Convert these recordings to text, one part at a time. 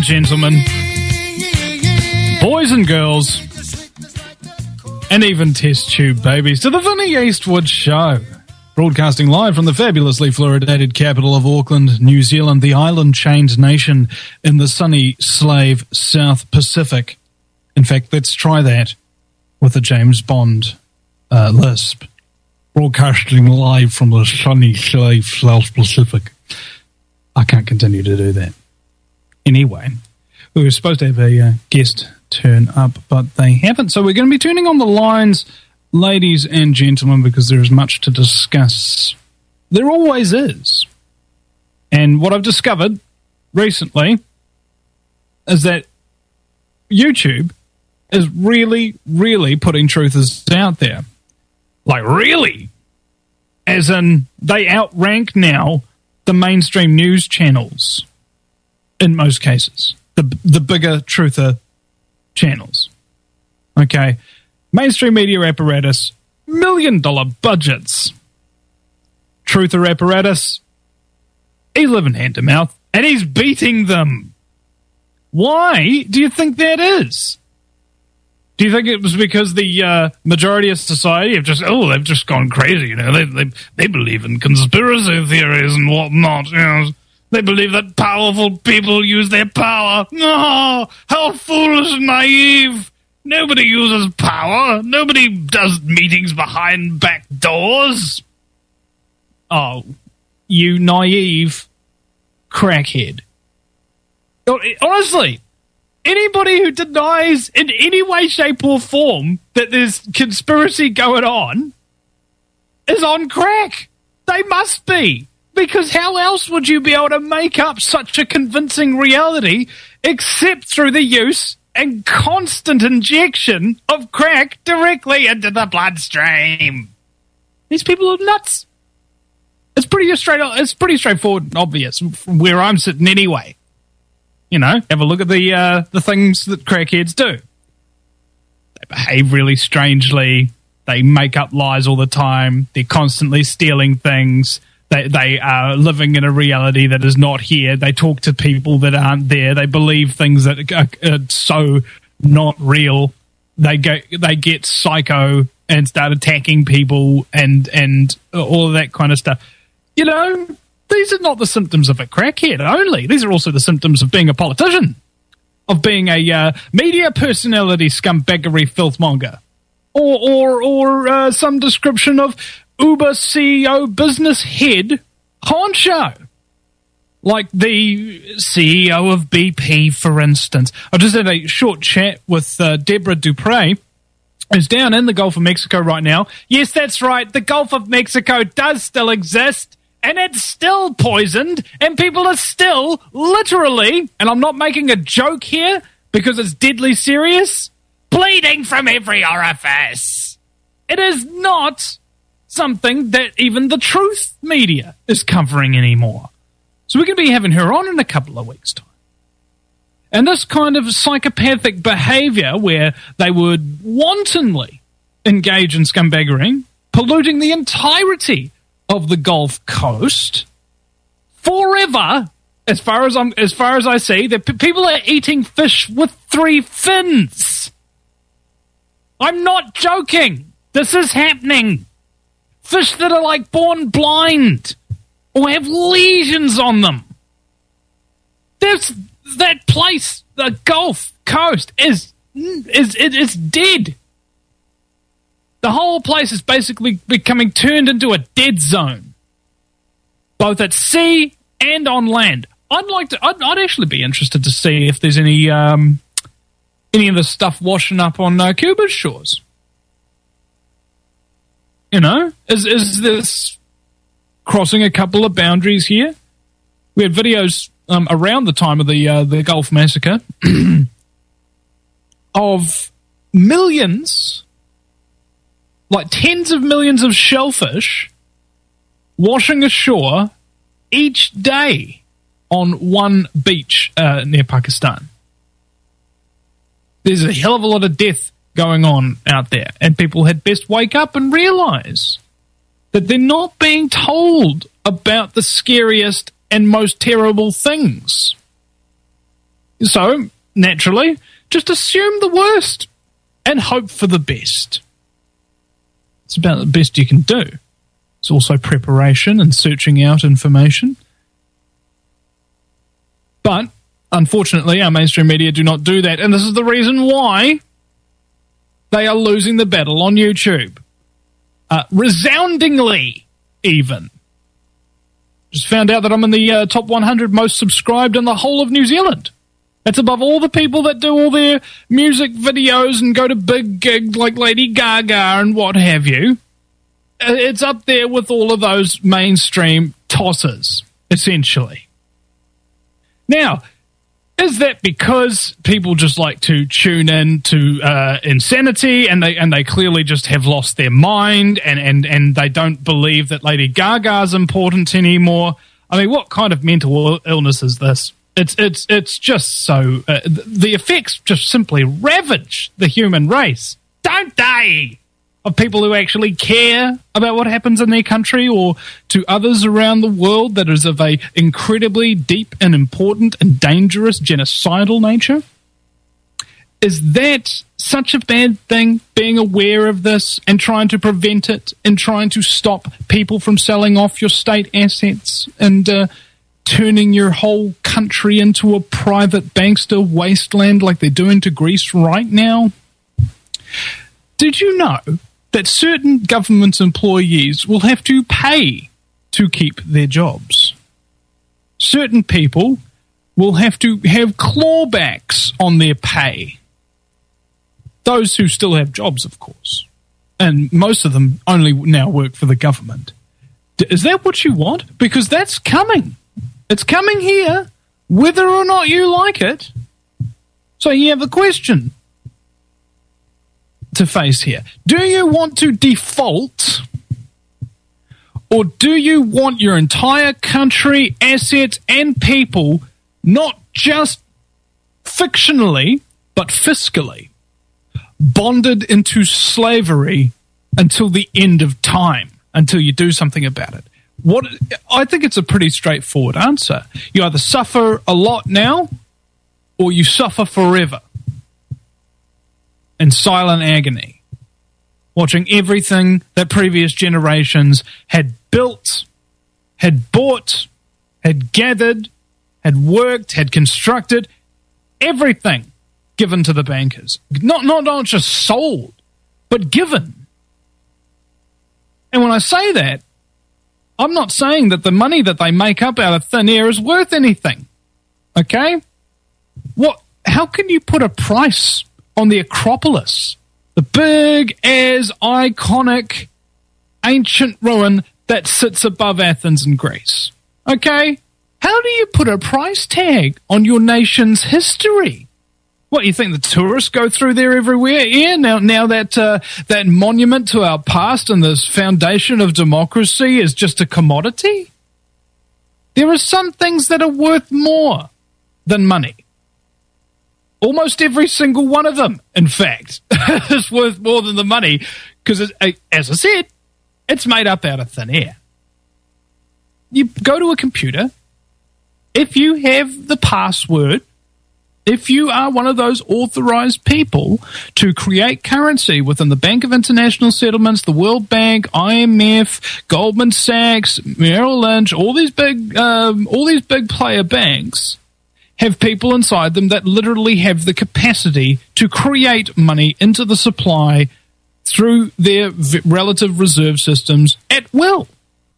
gentlemen, boys and girls, and even test tube babies, to the Vinnie Eastwood Show. Broadcasting live from the fabulously fluoridated capital of Auckland, New Zealand, the island-chained nation in the sunny slave South Pacific. In fact, let's try that with a James Bond lisp. Broadcasting live from the sunny slave South Pacific. I can't continue to do that. Anyway, we were supposed to have a guest turn up, but they haven't. So we're going to be turning on the lines, ladies and gentlemen, because there is much to discuss. There always is. And what I've discovered recently is that YouTube is really, really putting truthers out there. Like, really? As in, they outrank now the mainstream news channels in most cases. The bigger truther channels. Okay? Mainstream media apparatus, $1 million budgets. Truther apparatus, he's living hand to mouth, and he's beating them. Why do you think that is? Do you think it was because the majority of society have they've just gone crazy, you know? They believe in conspiracy theories and whatnot, you know? They believe that powerful people use their power. Oh, how foolish and naive. Nobody uses power. Nobody does meetings behind back doors. Oh, you naive crackhead. Honestly, anybody who denies in any way, shape, or form that there's conspiracy going on is on crack. They must be. Because how else would you be able to make up such a convincing reality except through the use and constant injection of crack directly into the bloodstream? These people are nuts. It's pretty straightforward and obvious from where I'm sitting anyway. You know, have a look at the things that crackheads do. They behave really strangely. They make up lies all the time. They're constantly stealing things. They are living in a reality that is not here. They talk to people that aren't there. They believe things that are so not real. They get psycho and start attacking people and all of that kind of stuff. You know, these are not the symptoms of a crackhead only. These are also the symptoms of being a politician, of being a media personality scumbaggery filthmonger, or some description of Uber CEO business head honcho, like the CEO of BP, for instance. I just had a short chat with Deborah Dupre, who's down in the Gulf of Mexico right now. Yes, that's right. The Gulf of Mexico does still exist, and it's still poisoned, and people are still literally, and I'm not making a joke here because it's deadly serious, bleeding from every orifice. It is not something that even the truth media is covering anymore. So we're going to be having her on in a couple of weeks' time. And this kind of psychopathic behavior where they would wantonly engage in scumbaggery, polluting the entirety of the Gulf Coast forever, as far as I see, that people are eating fish with 3 fins. I'm not joking. This is happening. Fish that are like born blind or have lesions on them. That place, the Gulf Coast, is dead. The whole place is basically becoming turned into a dead zone, both at sea and on land. I'd actually be interested to see if there's any of the stuff washing up on Cuba's shores. You know, is this crossing a couple of boundaries here? We had videos around the time of the Gulf Massacre of millions, like tens of millions of shellfish washing ashore each day on one beach near Pakistan. There's a hell of a lot of death going on out there, and people had best wake up and realize that they're not being told about the scariest and most terrible things. So, naturally, just assume the worst and hope for the best. It's about the best you can do. It's also preparation and searching out information. But, unfortunately, our mainstream media do not do that. And this is the reason why they are losing the battle on YouTube. Resoundingly, even. Just found out that I'm in the top 100 most subscribed in the whole of New Zealand. That's above all the people that do all their music videos and go to big gigs like Lady Gaga and what have you. It's up there with all of those mainstream tossers, essentially. Now, is that because people just like to tune in to insanity and they clearly just have lost their mind and they don't believe that Lady Gaga is important anymore? I mean, what kind of mental illness is this? It's just so... the effects just simply ravage the human race, don't they? Of people who actually care about what happens in their country or to others around the world that is of a incredibly deep and important and dangerous genocidal nature? Is that such a bad thing, being aware of this and trying to prevent it and trying to stop people from selling off your state assets and turning your whole country into a private bankster wasteland like they're doing to Greece right now? Did you know that certain government employees will have to pay to keep their jobs? Certain people will have to have clawbacks on their pay. Those who still have jobs, of course. And most of them only now work for the government. Is that what you want? Because that's coming. It's coming here, whether or not you like it. So you have a question to face here. Do you want to default, or do you want your entire country, assets, and people, not just fictionally, but fiscally, bonded into slavery until the end of time, until you do something about it? I think it's a pretty straightforward answer. You either suffer a lot now, or you suffer forever in silent agony, watching everything that previous generations had built, had bought, had gathered, had worked, had constructed, everything given to the bankers. Not just sold, but given. And when I say that, I'm not saying that the money that they make up out of thin air is worth anything. Okay? How can you put a price on the Acropolis, the big-as iconic ancient ruin that sits above Athens in Greece? Okay? How do you put a price tag on your nation's history? What, you think the tourists go through there everywhere? Yeah, now that monument to our past and this foundation of democracy is just a commodity? There are some things that are worth more than money. Almost every single one of them, in fact, is worth more than the money because, as I said, it's made up out of thin air. You go to a computer, if you have the password, if you are one of those authorized people to create currency within the Bank of International Settlements, the World Bank, IMF, Goldman Sachs, Merrill Lynch, all these big player banks have people inside them that literally have the capacity to create money into the supply through their relative reserve systems at will.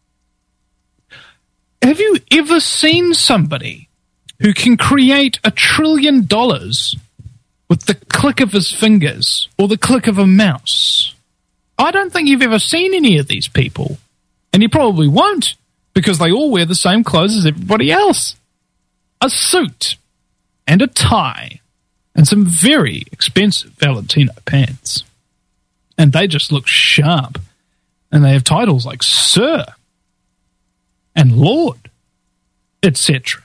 Have you ever seen somebody who can create $1 trillion with the click of his fingers or the click of a mouse? I don't think you've ever seen any of these people. And you probably won't, because they all wear the same clothes as everybody else. A suit and a tie and some very expensive Valentino pants. And they just look sharp. And they have titles like Sir and Lord, etc.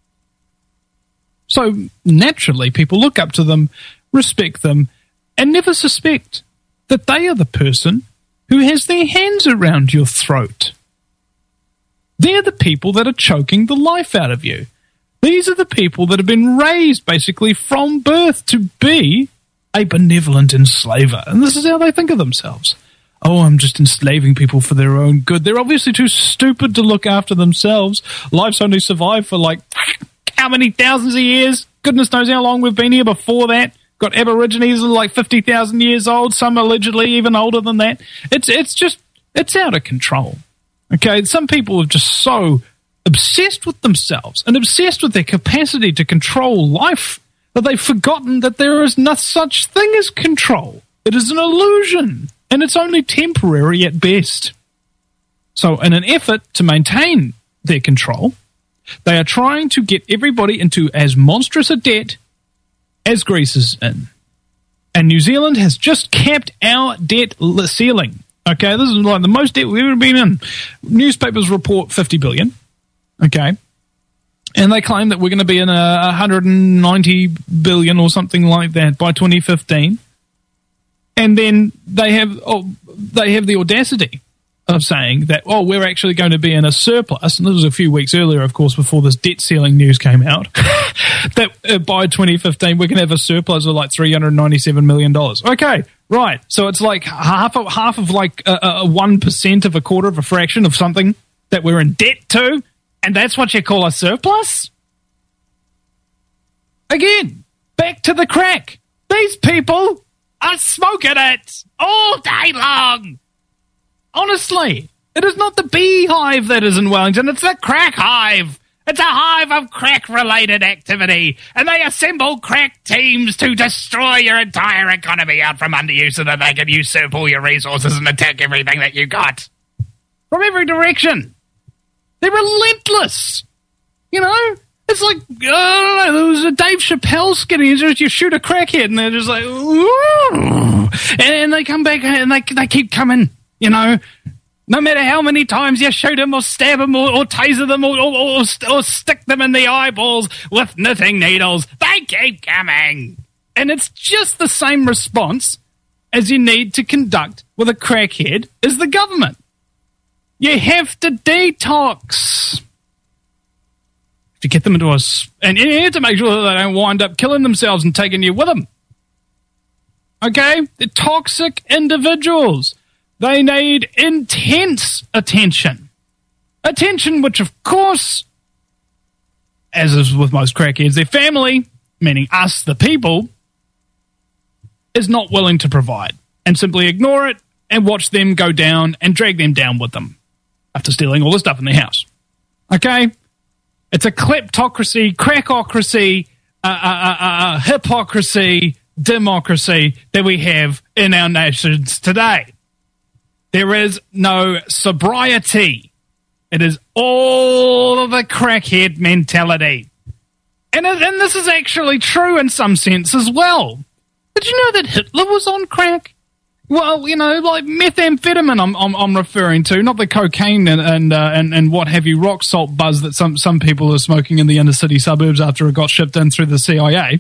So naturally, people look up to them, respect them, and never suspect that they are the person who has their hands around your throat. They're the people that are choking the life out of you. These are the people that have been raised basically from birth to be a benevolent enslaver. And this is how they think of themselves. Oh, I'm just enslaving people for their own good. They're obviously too stupid to look after themselves. Life's only survived for like how many thousands of years? Goodness knows how long we've been here before that. Got Aborigines that are like 50,000 years old, some allegedly even older than that. It's out of control. Okay, some people are just so obsessed with themselves and obsessed with their capacity to control life that they've forgotten that there is no such thing as control. It is an illusion, and it's only temporary at best. So in an effort to maintain their control, they are trying to get everybody into as monstrous a debt as Greece is in. And New Zealand has just capped our debt ceiling. Okay, this is like the most debt we've ever been in. Newspapers report 50 billion. Okay. And they claim that we're going to be in 190 billion or something like that by 2015. And then they have the audacity of saying that, we're actually going to be in a surplus, and this was a few weeks earlier, of course, before this debt ceiling news came out, that by 2015 we're going to have a surplus of like $397 million. Okay, right. So it's like half of like 1% of a quarter of a fraction of something that we're in debt to, and that's what you call a surplus? Again, back to the crack. These people are smoking it all day long. Honestly, it is not the beehive that is in Wellington, it's the crack hive. It's a hive of crack-related activity, and they assemble crack teams to destroy your entire economy out from under you so that they can usurp all your resources and attack everything that you got. From every direction. They're relentless. You know? It's like, I don't know, there was a Dave Chappelle skinny, you shoot a crackhead, and they're just like, ooh. And they come back, and they keep coming. You know, no matter how many times you shoot them or stab them or taser them or stick them in the eyeballs with knitting needles, they keep coming. And it's just the same response as you need to conduct with a crackhead as the government. You have to detox. To get them into us, and you have to make sure that they don't wind up killing themselves and taking you with them. Okay? They're toxic individuals. They need intense attention. Attention which, of course, as is with most crackheads, their family, meaning us, the people, is not willing to provide, and simply ignore it and watch them go down and drag them down with them after stealing all the stuff in their house. Okay? It's a kleptocracy, crackocracy, hypocrisy, democracy that we have in our nations today. There is no sobriety. It is all of a crackhead mentality. And this is actually true in some sense as well. Did you know that Hitler was on crack? Well, you know, like methamphetamine I'm referring to, not the cocaine and what have you, rock salt buzz that some people are smoking in the inner city suburbs after it got shipped in through the CIA.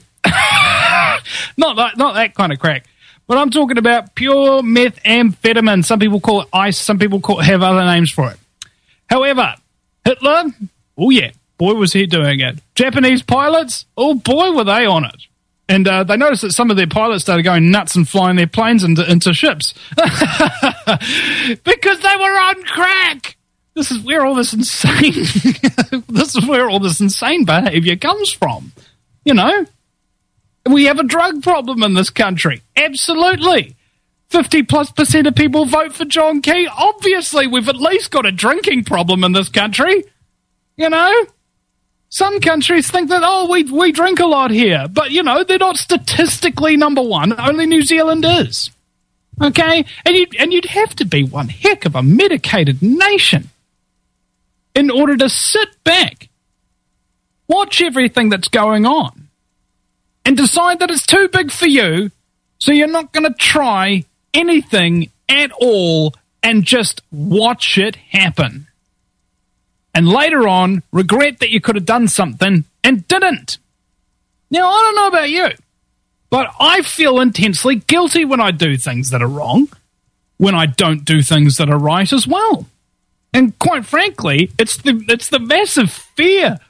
not that kind of crack. But I'm talking about pure methamphetamine. Some people call it ice, some people have other names for it. However, Hitler, oh yeah, boy was he doing it. Japanese pilots, oh boy were they on it. And they noticed that some of their pilots started going nuts and flying their planes into ships. Because they were on crack! This is where all this insane behavior comes from. You know? We have a drug problem in this country. Absolutely. 50+% of people vote for John Key. Obviously, we've at least got a drinking problem in this country. You know? Some countries think that, we drink a lot here. But, you know, they're not statistically number one. Only New Zealand is. Okay? And you'd have to be one heck of a medicated nation in order to sit back, watch everything that's going on, and decide that it's too big for you, so you're not going to try anything at all and just watch it happen. And later on, regret that you could have done something and didn't. Now, I don't know about you, but I feel intensely guilty when I do things that are wrong, when I don't do things that are right as well. And quite frankly, it's the massive fear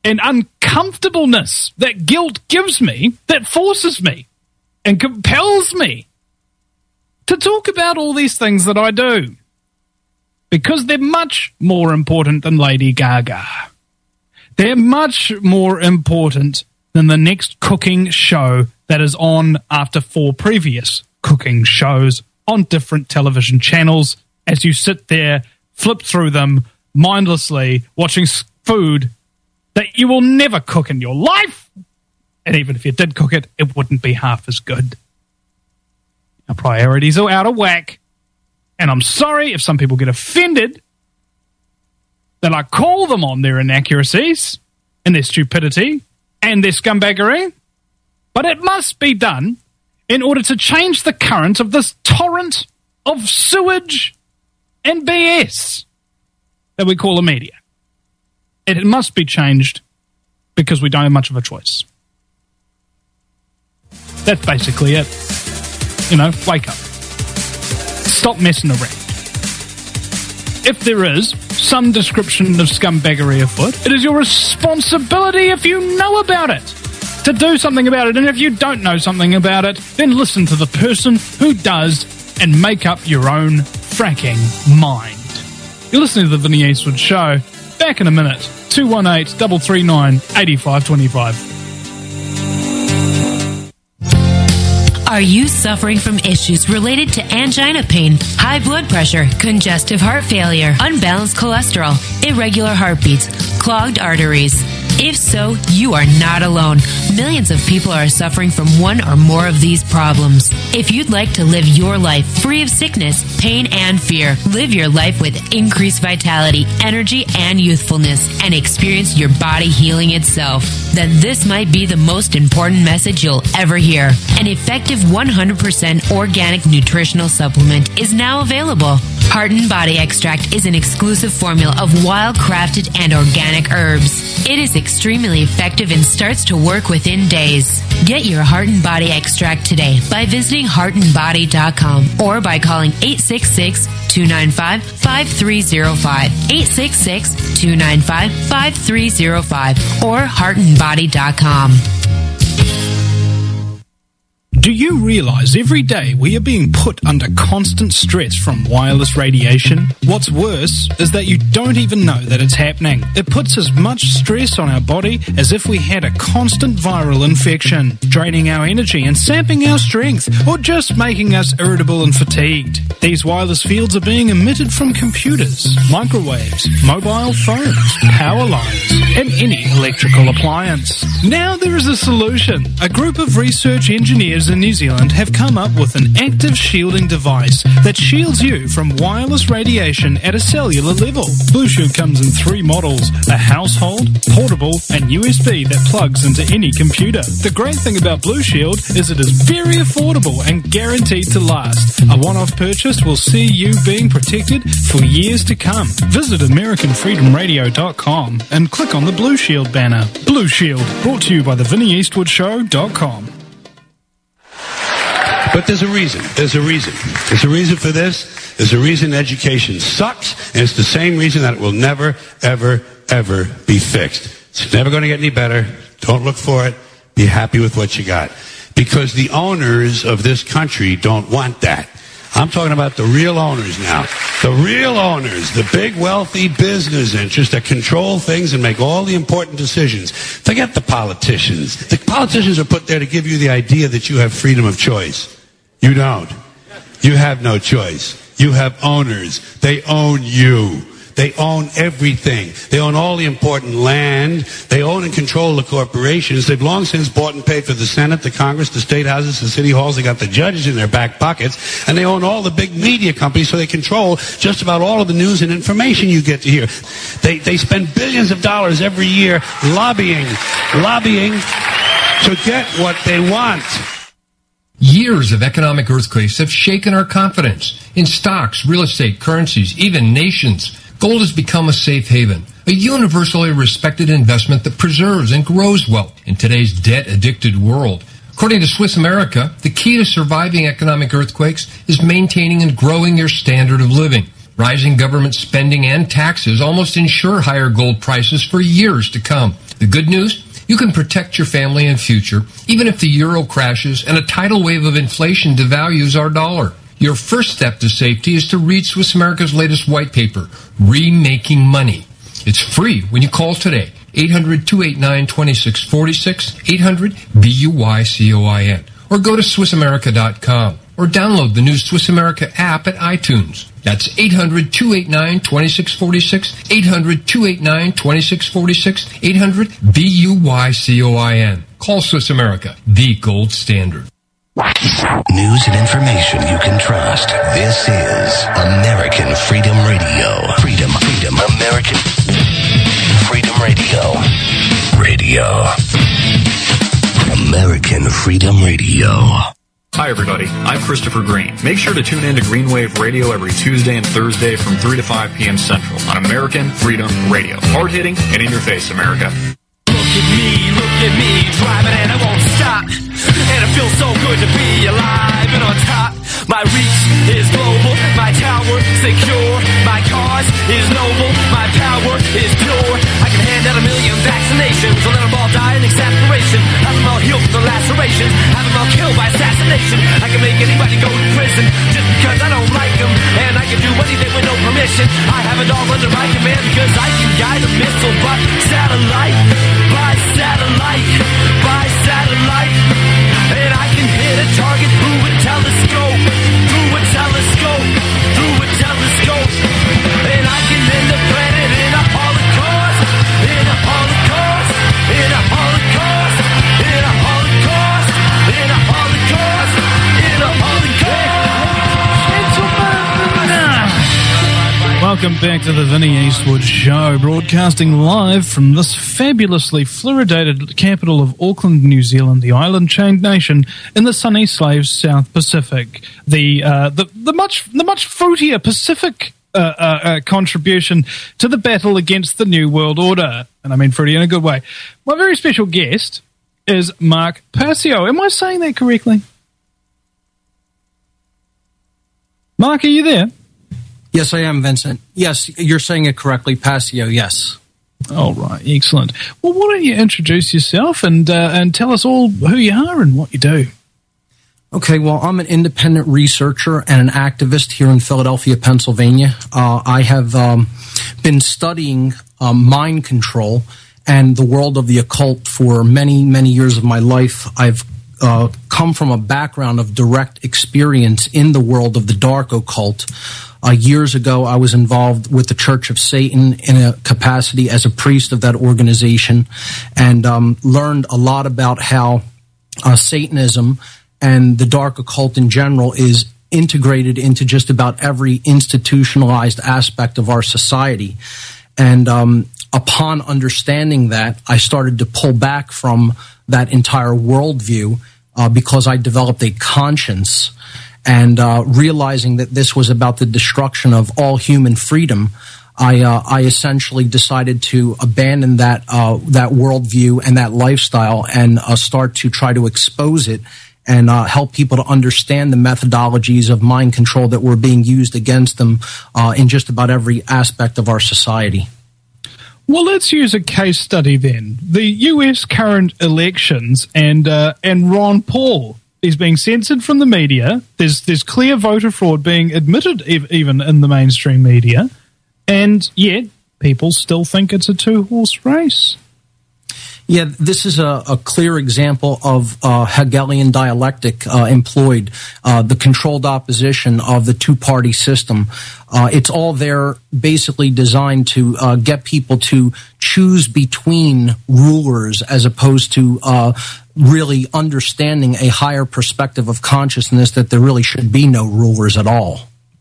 and uncomfortableness that guilt gives me, that forces me and compels me to talk about all these things that I do. Because they're much more important than Lady Gaga. They're much more important than the next cooking show that is on after 4 previous cooking shows on different television channels as you sit there, flip through them mindlessly, watching food that you will never cook in your life. And even if you did cook it, it wouldn't be half as good. Our priorities are out of whack. And I'm sorry if some people get offended that I call them on their inaccuracies and their stupidity and their scumbaggery. But it must be done in order to change the current of this torrent of sewage and BS that we call the media. It must be changed because we don't have much of a choice. That's basically it. Wake up. Stop messing around. If there is some description of scumbaggery afoot, it is your responsibility, if you know about it, to do something about it. And if you don't know something about it, then listen to the person who does and make up your own fracking mind. You're listening to The Vinny Eastwood Show. Back in a minute. 218-339-8525. Are you suffering from issues related to angina pain, high blood pressure, congestive heart failure, unbalanced cholesterol, irregular heartbeats, clogged arteries? If so, you are not alone. Millions of people are suffering from one or more of these problems. If you'd like to live your life free of sickness, pain, and fear, live your life with increased vitality, energy, and youthfulness, and experience your body healing itself, then this might be the most important message you'll ever hear. An effective 100% organic nutritional supplement is now available. Heart and Body Extract is an exclusive formula of wild-crafted and organic herbs. It is extremely effective and starts to work within days. Get your Heart and Body Extract today by visiting heartandbody.com or by calling 866-295-5305, 866-295-5305, or heartandbody.com. Do you realize every day we are being put under constant stress from wireless radiation? What's worse is that you don't even know that it's happening. It puts as much stress on our body as if we had a constant viral infection, draining our energy and sapping our strength, or just making us irritable and fatigued. These wireless fields are being emitted from computers, microwaves, mobile phones, power lines, and any electrical appliance. Now there is a solution. A group of research engineers in New Zealand have come up with an active shielding device that shields you from wireless radiation at a cellular level. Blue Shield comes in 3 models: a household, portable, and USB that plugs into any computer. The great thing about Blue Shield is it is very affordable and guaranteed to last. A one-off purchase will see you being protected for years to come. Visit AmericanFreedomRadio.com and click on the Blue Shield banner. Blue Shield, brought to you by TheVinnyEastwoodShow.com. But there's a reason. There's a reason. There's a reason for this. There's a reason education sucks, and it's the same reason that it will never, ever, ever be fixed. It's never going to get any better. Don't look for it. Be happy with what you got. Because the owners of this country don't want that. I'm talking about the real owners now. The real owners, the big wealthy business interests that control things and make all the important decisions. Forget the politicians. The politicians are put there to give you the idea that you have freedom of choice. You don't. You have no choice. You have owners. They own you. They own everything. They own all the important land. They own and control the corporations. They've long since bought and paid for the Senate, the Congress, the state houses, the city halls. They got the judges in their back pockets. And they own all the big media companies, so they control just about all of the news and information you get to hear. They spend billions of dollars every year lobbying to get what they want. Years of economic earthquakes have shaken our confidence in stocks, real estate, currencies, even nations. Gold has become a safe haven, a universally respected investment that preserves and grows wealth in today's debt-addicted world. According to Swiss America, the key to surviving economic earthquakes is maintaining and growing your standard of living. Rising government spending and taxes almost ensure higher gold prices for years to come. The good news? You can protect your family and future, even if the euro crashes and a tidal wave of inflation devalues our dollar. Your first step to safety is to read Swiss America's latest white paper, Remaking Money. It's free when you call today, 800-289-2646, 800-BUYCOIN, or go to SwissAmerica.com, or download the new Swiss America app at iTunes. That's 800-289-2646, 800-289-2646, 800-BUYCOIN. Call Swiss America, the gold standard. News and information you can trust. This is American Freedom Radio. Freedom, American Freedom Radio. American Freedom Radio. Hi, everybody. I'm Christopher Green. Make sure to tune in to Green Wave Radio every Tuesday and Thursday from 3 to 5 p.m. Central on American Freedom Radio. Hard-hitting and in your face, America. Look at me, driving and I won't stop. And it feels so good to be alive and on top. My reach is global, my tower secure. My cause is noble, my power is pure. I can hand out 1 million vaccinations, or let them all die in exasperation. Have them all healed from the lacerations, have them all killed by assassination. I can make anybody go to prison just because I don't like them. And I can do anything with no permission. I have it all under my command because I can guide a missile by satellite. And I can hit a target through a telescope. And I can end the planet in a holocaust. Welcome back to the Vinnie Eastwood Show, broadcasting live from this fabulously fluoridated capital of Auckland, New Zealand, the island-chained nation in the sunny Slaves South Pacific. The much fruitier Pacific contribution to the battle against the New World Order, and I mean fruity in a good way. My very special guest is Mark Passio. Am I saying that correctly? Mark, are you there? Yes, I am, Vincent. Yes, you're saying it correctly, Passio, yes. All right, excellent. Well, why don't you introduce yourself and tell us all who you are and what you do? Okay, well, I'm an independent researcher and an activist here in Philadelphia, Pennsylvania. I have been studying mind control and the world of the occult for many, many years of my life. I've come from a background of direct experience in the world of the dark occult. Years ago, I was involved with the Church of Satan in a capacity as a priest of that organization, and learned a lot about how Satanism and the dark occult in general is integrated into just about every institutionalized aspect of our society. And upon understanding that, I started to pull back from that entire worldview because I developed a conscience. And realizing that this was about the destruction of all human freedom, I essentially decided to abandon that worldview and that lifestyle and start to try to expose it and help people to understand the methodologies of mind control that were being used against them in just about every aspect of our society. Well, let's use a case study then. The U.S. current elections and Ron Paul. He's being censored from the media. There's clear voter fraud being admitted even in the mainstream media. And yet, people still think it's a two-horse race. Yeah, this is a clear example of Hegelian dialectic employed, the controlled opposition of the two-party system. It's all there basically designed to get people to choose between rulers as opposed to really understanding a higher perspective of consciousness that there really should be no rulers at all.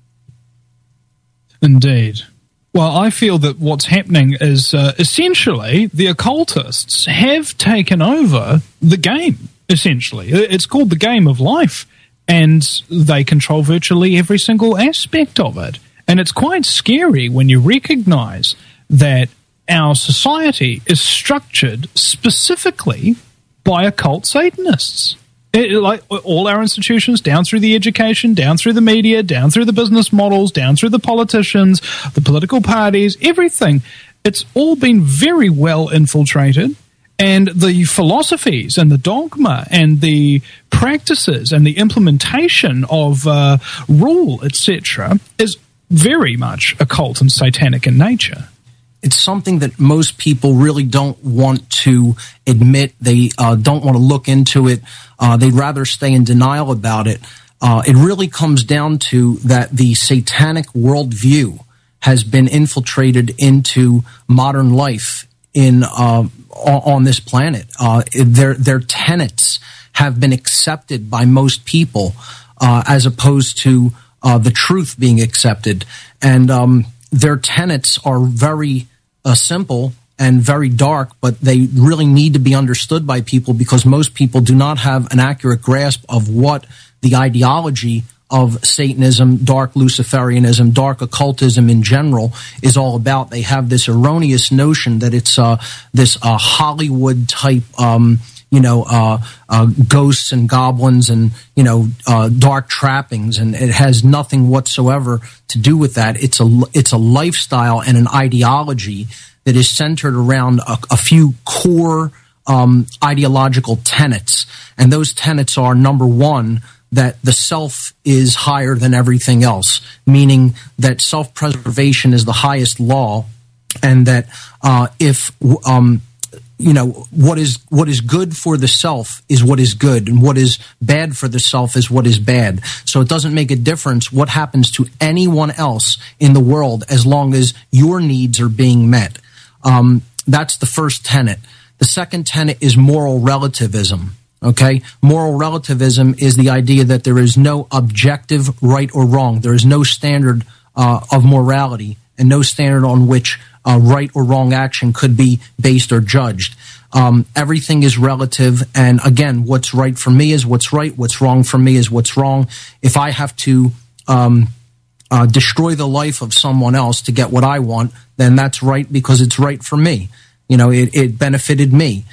Indeed. Well, I feel that what's happening is essentially the occultists have taken over the game, essentially. It's called the game of life, and they control virtually every single aspect of it. And it's quite scary when you recognize that our society is structured specifically by occult Satanists. Like all our institutions, down through the education, down through the media, down through the business models, down through the politicians, the political parties, everything. It's all been very well infiltrated, And the philosophies and the dogma and the practices and the implementation of rule, etc., is very much occult and satanic in nature. It's something that most people really don't want to admit. They don't want to look into it. They'd rather stay in denial about it. It really comes down to that the satanic worldview has been infiltrated into modern life on this planet. Their tenets have been accepted by most people, as opposed to the truth being accepted. And their tenets are very simple and very dark, but they really need to be understood by people because most people do not have an accurate grasp of what the ideology of Satanism, dark Luciferianism, dark occultism in general is all about. They have this erroneous notion that it's this Hollywood type, ghosts and goblins and dark trappings, and it has nothing whatsoever to do with that. It's a lifestyle and an ideology that is centered around a few core ideological tenets, and those tenets are, number one, that the self is higher than everything else, meaning that self-preservation is the highest law, and that what is good for the self is what is good, and what is bad for the self is what is bad. So it doesn't make a difference what happens to anyone else in the world as long as your needs are being met. That's the first tenet. The second tenet is moral relativism. Okay? Moral relativism is the idea that there is no objective right or wrong. There is no standard of morality and no standard on which right or wrong action could be based or judged. Everything is relative, and again, what's right for me is what's right, what's wrong for me is what's wrong. If I have to destroy the life of someone else to get what I want, then that's right because it's right for me. It benefited me.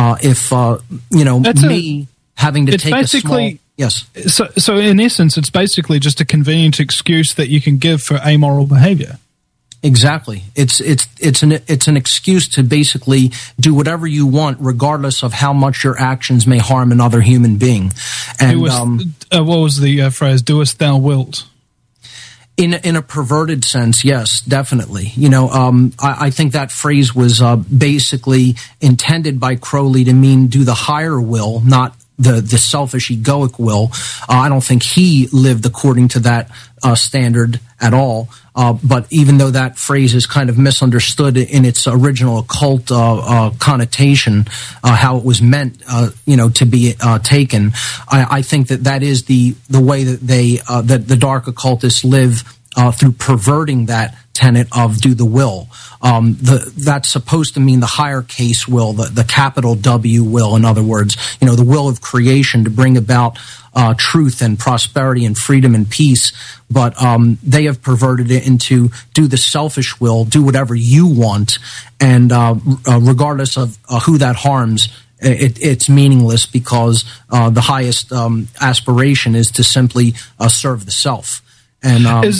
Me having to take a small... Yes. So in essence, it's basically just a convenient excuse that you can give for amoral behavior. Exactly. It's an excuse to basically do whatever you want, regardless of how much your actions may harm another human being. And what was the phrase? Doest thou wilt? In a perverted sense, yes, definitely. I think that phrase was basically intended by Crowley to mean do the higher will, not the selfish egoic will. I don't think he lived according to that standard at all. But even though that phrase is kind of misunderstood in its original occult connotation, how it was meant, to be taken, I think that is the way that that the dark occultists live through perverting that tenet of do the will. That's supposed to mean the higher case will, the capital W will, in other words, the will of creation to bring about truth and prosperity and freedom and peace. But they have perverted it into do the selfish will, do whatever you want, and regardless of who that harms, it's meaningless because the highest aspiration is to simply serve the self. And, it's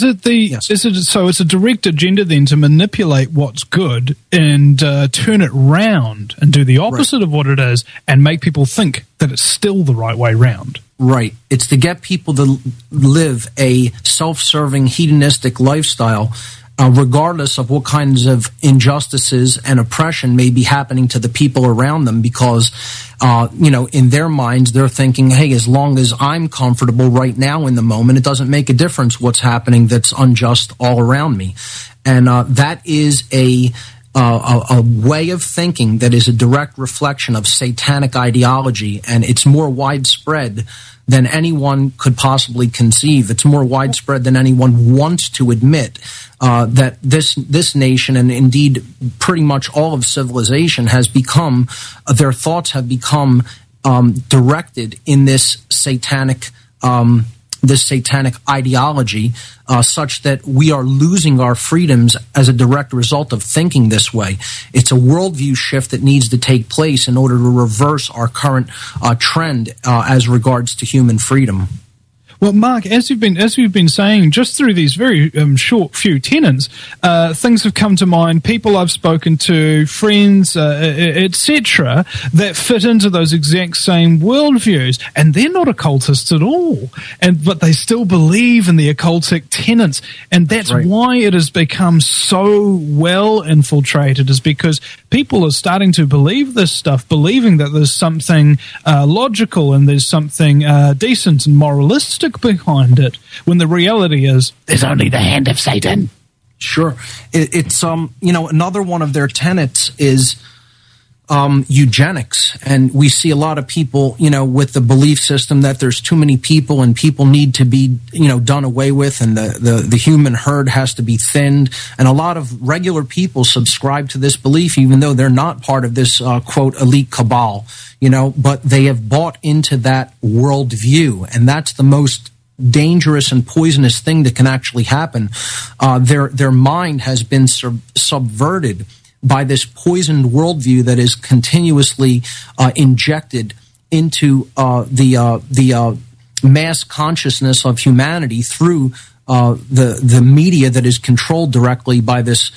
a direct agenda then to manipulate what's good and turn it round and do the opposite of what it is and make people think that it's still the right way round. Right. It's to get people to live a self-serving, hedonistic lifestyle, regardless of what kinds of injustices and oppression may be happening to the people around them, because, in their minds, they're thinking, hey, as long as I'm comfortable right now in the moment, it doesn't make a difference what's happening that's unjust all around me. And that is a way of thinking that is a direct reflection of satanic ideology, and it's more widespread than anyone could possibly conceive. It's more widespread than anyone wants to admit. That this nation, and indeed pretty much all of civilization, has become, their thoughts have become directed in this satanic ideology, such that we are losing our freedoms as a direct result of thinking this way. It's a worldview shift that needs to take place in order to reverse our current trend as regards to human freedom. Well, Mark, as we've been saying, just through these very short few tenets, things have come to mind. People I've spoken to, friends, etc., that fit into those exact same worldviews, and they're not occultists at all. But they still believe in the occultic tenets, and that's right. why it has become so well infiltrated. Is because people are starting to believe this stuff, believing that there's something logical and there's something decent and moralistic behind it, when the reality is there's only the hand of Satan. Sure. It's another one of their tenets is eugenics, and we see a lot of people, with the belief system that there's too many people and people need to be, done away with, and the human herd has to be thinned. And a lot of regular people subscribe to this belief, even though they're not part of this quote elite cabal, but they have bought into that worldview, and that's the most dangerous and poisonous thing that can actually happen. Their mind has been subverted by this poisoned worldview that is continuously injected into the mass consciousness of humanity through the media that is controlled directly by these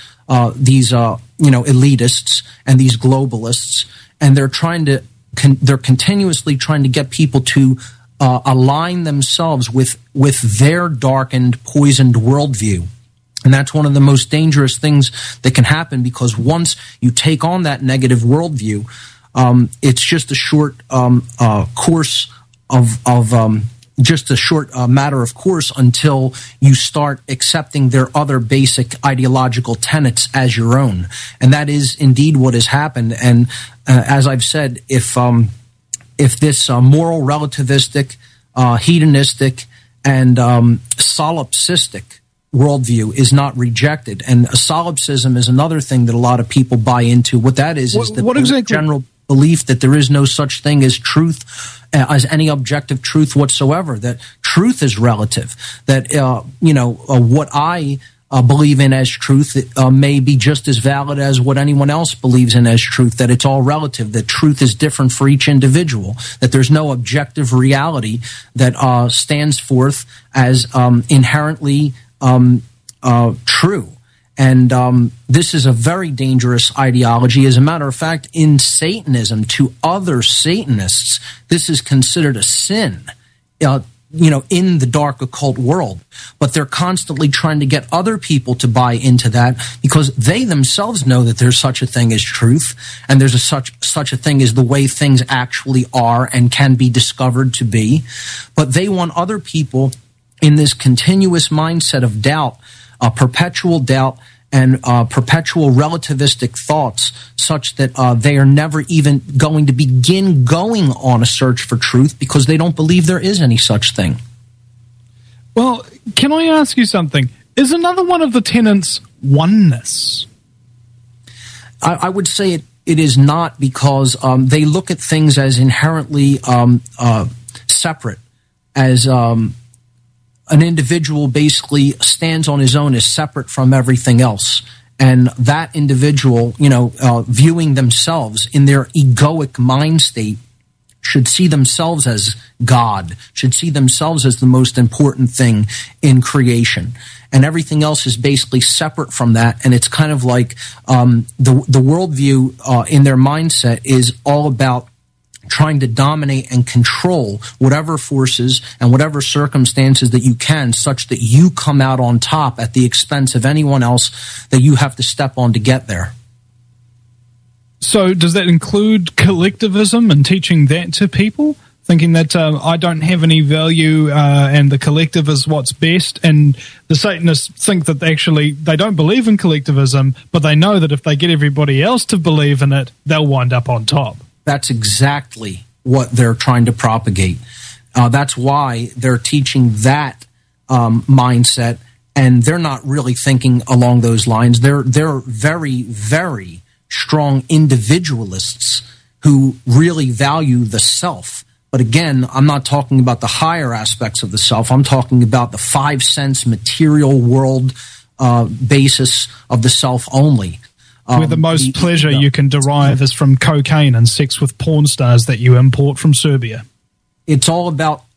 elitists and these globalists, and they're continuously trying to get people to align themselves with their darkened, poisoned worldview. And that's one of the most dangerous things that can happen, because once you take on that negative worldview, it's just a short course of just a short matter of course until you start accepting their other basic ideological tenets as your own. And that is indeed what has happened. And as I've said, if this moral relativistic, hedonistic, and solipsistic worldview is not rejected, and solipsism is another thing that a lot of people buy into. What that is the general belief that there is no such thing as truth, as any objective truth whatsoever, that truth is relative, that what I believe in as truth may be just as valid as what anyone else believes in as truth, that it's all relative, that truth is different for each individual, that there's no objective reality that stands forth as inherently true. And this is a very dangerous ideology. As a matter of fact, in Satanism, to other Satanists, this is considered a sin, in the dark occult world. But they're constantly trying to get other people to buy into that, because they themselves know that there's such a thing as truth, and there's such a thing as the way things actually are and can be discovered to be. But they want other people in this continuous mindset of doubt, perpetual doubt, and perpetual relativistic thoughts, such that they are never even going to begin going on a search for truth, because they don't believe there is any such thing. Well, can I ask you something? Is another one of the tenets oneness? I would say it is not, because they look at things as inherently separate, as an individual basically stands on his own, is separate from everything else. And that individual, viewing themselves in their egoic mind state, should see themselves as God, should see themselves as the most important thing in creation. And everything else is basically separate from that. And it's kind of like the worldview in their mindset is all about trying to dominate and control whatever forces and whatever circumstances that you can, such that you come out on top at the expense of anyone else that you have to step on to get there. So does that include collectivism and teaching that to people? Thinking that I don't have any value and the collective is what's best, and the Satanists think that they don't believe in collectivism, but they know that if they get everybody else to believe in it, they'll wind up on top. That's exactly what they're trying to propagate. That's why they're teaching that mindset, and they're not really thinking along those lines. They're very, very strong individualists who really value the self. But again, I'm not talking about the higher aspects of the self. I'm talking about the 5 sense material world basis of the self only. Where the most pleasure you can derive is from cocaine and sex with porn stars that you import from Serbia. It's all about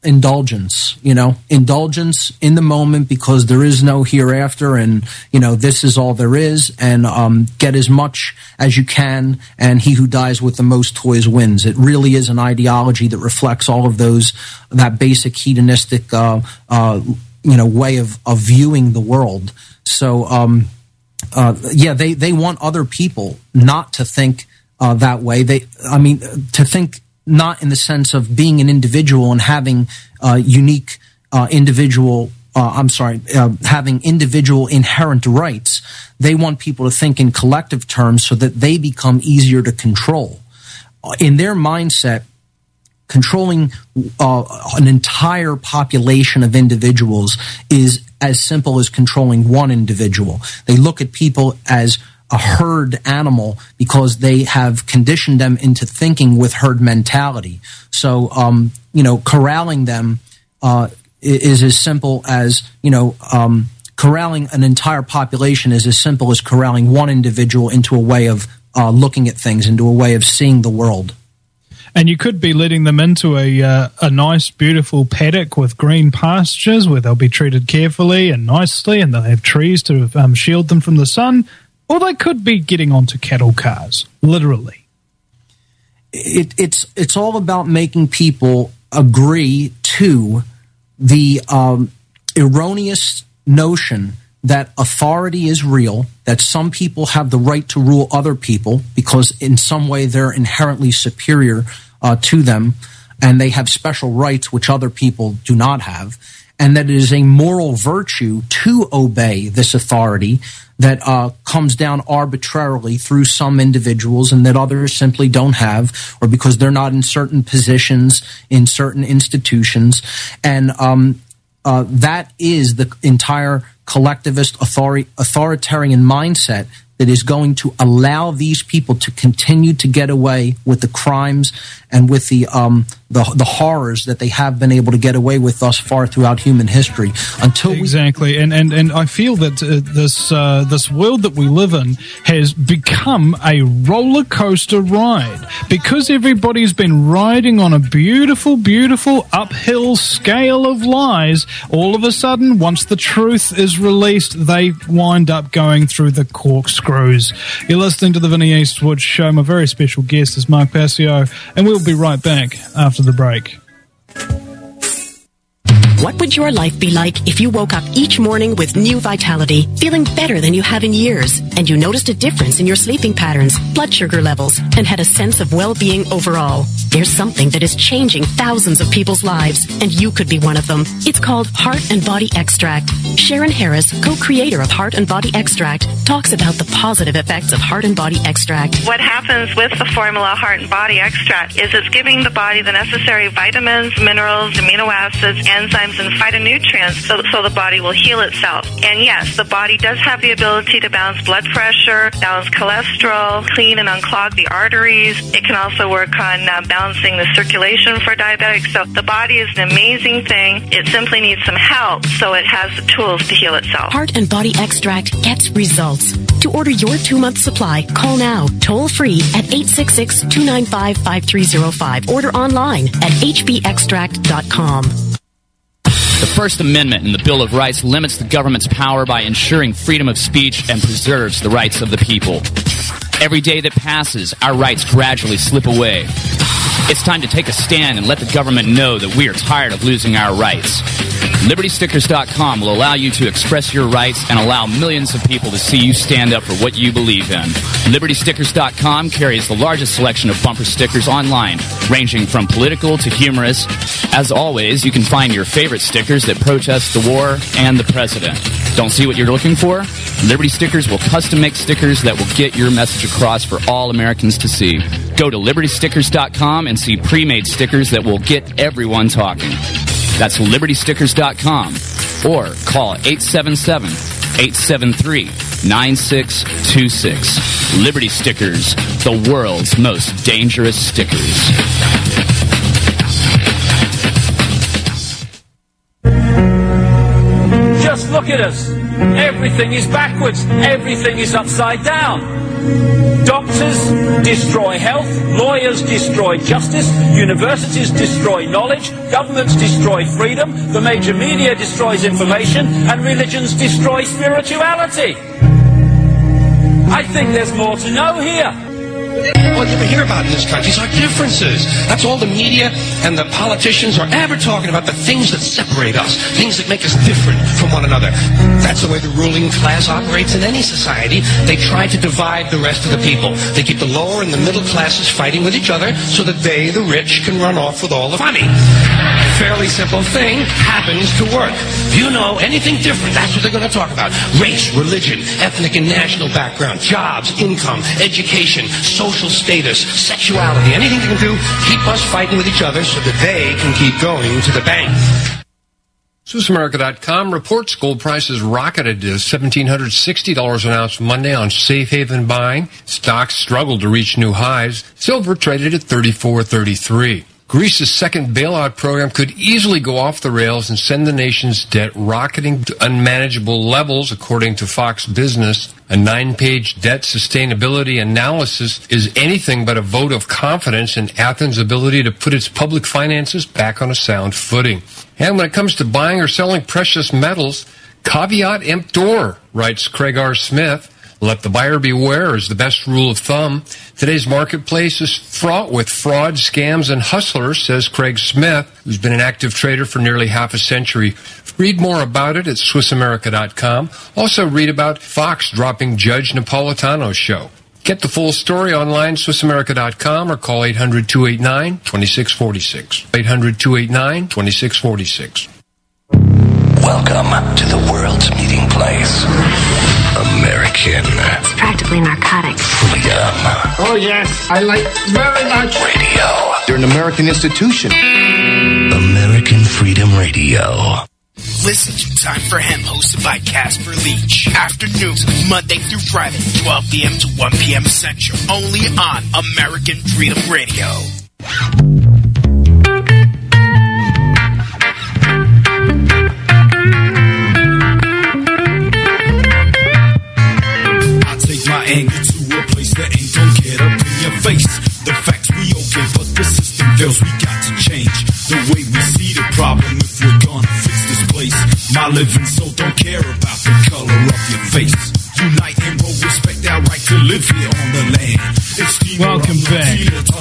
indulgence, indulgence in the moment because there is no hereafter and, this is all there is, and get as much as you can, and he who dies with the most toys wins. It really is an ideology that reflects all of that basic hedonistic, way of viewing the world. So, they want other people not to think that way. To think not in the sense of being an individual and having unique individual. Having individual inherent rights. They want people to think in collective terms so that they become easier to control. In their mindset, controlling an entire population of individuals is as simple as controlling one individual. They look at people as a herd animal because they have conditioned them into thinking with herd mentality. So, corralling them is as simple as, corralling an entire population is as simple as corralling one individual into a way of looking at things, into a way of seeing the world. And you could be letting them into a nice, beautiful paddock with green pastures where they'll be treated carefully and nicely, and they'll have trees to shield them from the sun. Or they could be getting onto cattle cars, literally. It's all about making people agree to the erroneous notion that authority is real, that some people have the right to rule other people because in some way they're inherently superior to them, and they have special rights which other people do not have, and that it is a moral virtue to obey this authority that comes down arbitrarily through some individuals and that others simply don't have, or because they're not in certain positions in certain institutions. And that is the entire collectivist authoritarian mindset that is going to allow these people to continue to get away with the crimes and with the horrors that they have been able to get away with thus far throughout human history. Exactly, and I feel that this world that we live in has become a roller coaster ride because everybody's been riding on a beautiful, beautiful uphill scale of lies. All of a sudden, once the truth is released, they wind up going through the corkscrews. You're listening to the Vinnie Eastwood Show. My very special guest is Mark Passio, and we'll be right back after the break. What would your life be like if you woke up each morning with new vitality, feeling better than you have in years, and you noticed a difference in your sleeping patterns, blood sugar levels, and had a sense of well-being overall? There's something that is changing thousands of people's lives, and you could be one of them. It's called Heart and Body Extract. Sharon Harris, co-creator of Heart and Body Extract, talks about the positive effects of Heart and Body Extract. What happens with the formula Heart and Body Extract is it's giving the body the necessary vitamins, minerals, amino acids, enzymes, and phytonutrients so the body will heal itself. And yes, the body does have the ability to balance blood pressure, balance cholesterol, clean and unclog the arteries. It can also work on balancing the circulation for diabetics. So the body is an amazing thing. It simply needs some help so it has the tools to heal itself. Heart and Body Extract gets results. To order your 2-month supply, call now, toll free at 866-295-5305. Order online at hbextract.com. The First Amendment in the Bill of Rights limits the government's power by ensuring freedom of speech and preserves the rights of the people. Every day that passes, our rights gradually slip away. It's time to take a stand and let the government know that we are tired of losing our rights. LibertyStickers.com will allow you to express your rights and allow millions of people to see you stand up for what you believe in. LibertyStickers.com carries the largest selection of bumper stickers online, ranging from political to humorous. As always, you can find your favorite stickers that protest the war and the president. Don't see what you're looking for? Liberty Stickers will custom make stickers that will get your message across for all Americans to see. Go to LibertyStickers.com and see pre-made stickers that will get everyone talking. That's LibertyStickers.com or call 877-873-9626. Liberty Stickers, the world's most dangerous stickers. Just look at us. Everything is backwards. Everything is upside down. Doctors destroy health, lawyers destroy justice, universities destroy knowledge, governments destroy freedom, the major media destroys information, and religions destroy spirituality. I think there's more to know here. All you ever hear about in this country is our differences. That's all the media and the politicians are ever talking about, the things that separate us, things that make us different from one another. That's the way the ruling class operates in any society. They try to divide the rest of the people. They keep the lower and the middle classes fighting with each other so that they, the rich, can run off with all the money. A fairly simple thing happens to work. If you know anything different, that's what they're going to talk about. Race, religion, ethnic and national background, jobs, income, education, social status, sexuality, anything they can do, keep us fighting with each other so that they can keep going to the bank. SwissAmerica.com reports gold prices rocketed to $1,760 an ounce Monday on safe haven buying. Stocks struggled to reach new highs. Silver traded at $34.33. Greece's second bailout program could easily go off the rails and send the nation's debt rocketing to unmanageable levels, according to Fox Business. A 9-page debt sustainability analysis is anything but a vote of confidence in Athens' ability to put its public finances back on a sound footing. And when it comes to buying or selling precious metals, caveat emptor, writes Craig R. Smith. Let the buyer beware is the best rule of thumb. Today's marketplace is fraught with fraud, scams, and hustlers, says Craig Smith, who's been an active trader for nearly half a century. Read more about it at SwissAmerica.com. Also read about Fox dropping Judge Napolitano's show. Get the full story online, SwissAmerica.com, or call 800-289-2646. 800-289-2646. Welcome to the world's meeting place. American. It's practically narcotic. Freedom. Oh, yes. I like very much. Radio. You're an American institution. American Freedom Radio. Listen to Time for Him, hosted by Casper Leach. Afternoons, Monday through Friday, 12 p.m. to 1 p.m. Central. Only on American Freedom Radio. My anger to a place that ain't gon' get up in your face. The facts we okay, but the system fails. We got to change the way we see the problem if we're gonna fix this place. My living soul don't care about the color of your face. Unite and roll, respect our right to live here on the land. Welcome back.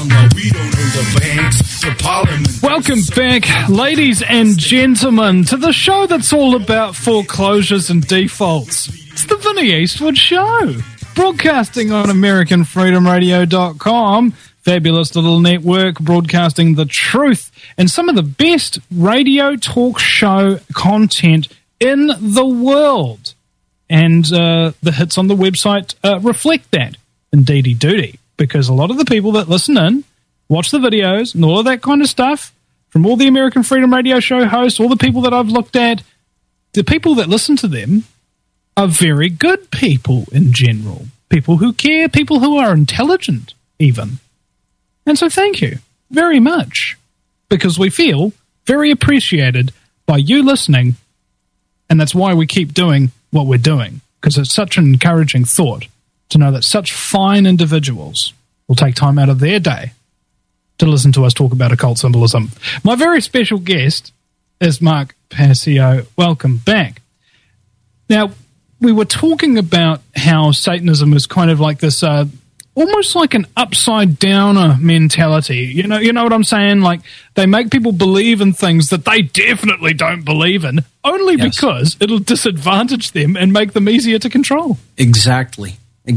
Welcome back, ladies and gentlemen, to the show that's all about foreclosures and defaults. It's the Vinnie Eastwood Show. Broadcasting on AmericanFreedomRadio.com, fabulous little network broadcasting the truth and some of the best radio talk show content in the world. And the hits on the website reflect that, indeedy doody, because a lot of the people that listen in, watch the videos and all of that kind of stuff, from all the American Freedom Radio Show hosts, all the people that I've looked at, the people that listen to them are very good people in general. People who care, people who are intelligent, even. And so thank you very much, because we feel very appreciated by you listening, and that's why we keep doing what we're doing, because it's such an encouraging thought to know that such fine individuals will take time out of their day to listen to us talk about occult symbolism. My very special guest is Mark Passio. Welcome back. Now, we were talking about how Satanism is kind of like this, almost like an upside-downer mentality. You know what I'm saying? Like, they make people believe in things that they definitely don't believe in, only because it'll disadvantage them and make them easier to control. Exactly.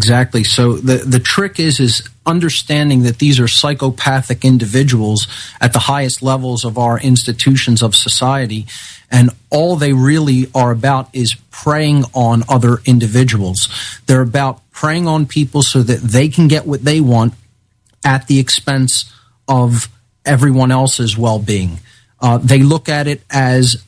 So the trick is understanding that these are psychopathic individuals at the highest levels of our institutions of society, and all they really are about is preying on other individuals. They're about preying on people so that they can get what they want at the expense of everyone else's well-being. They look at it as,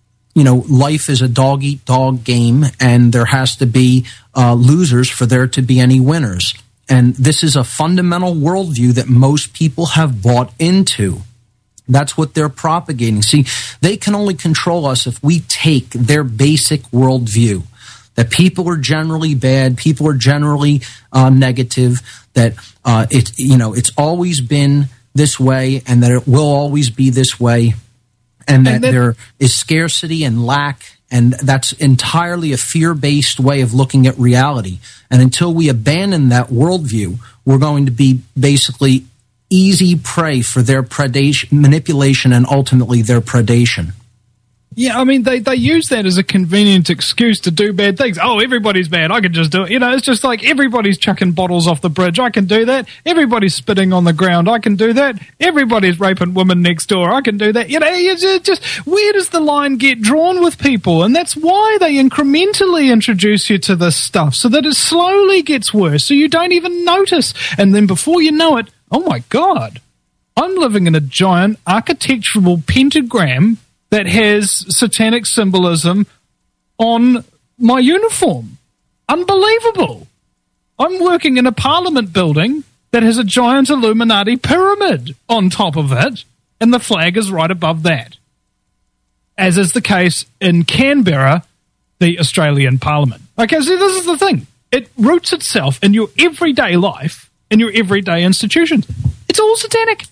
life is a dog-eat-dog game, and there has to be losers for there to be any winners. And this is a fundamental worldview that most people have bought into. That's what they're propagating. See, they can only control us if we take their basic worldview, that people are generally bad, people are generally negative, that it's always been this way, and that it will always be this way, and that there is scarcity and lack, and that's entirely a fear-based way of looking at reality. And until we abandon that worldview, we're going to be basically easy prey for their manipulation and ultimately their predation. Yeah, I mean, they use that as a convenient excuse to do bad things. Oh, everybody's bad. I can just do it. It's just like everybody's chucking bottles off the bridge. I can do that. Everybody's spitting on the ground. I can do that. Everybody's raping women next door. I can do that. It's just where does the line get drawn with people? And that's why they incrementally introduce you to this stuff, so that it slowly gets worse, so you don't even notice. And then before you know it, oh my God, I'm living in a giant architectural pentagram that has satanic symbolism on my uniform. Unbelievable. I'm working in a parliament building that has a giant Illuminati pyramid on top of it, and the flag is right above that. As is the case in Canberra, the Australian Parliament. Okay, so this is the thing. It roots itself in your everyday life, in your everyday institutions. It's all satanic,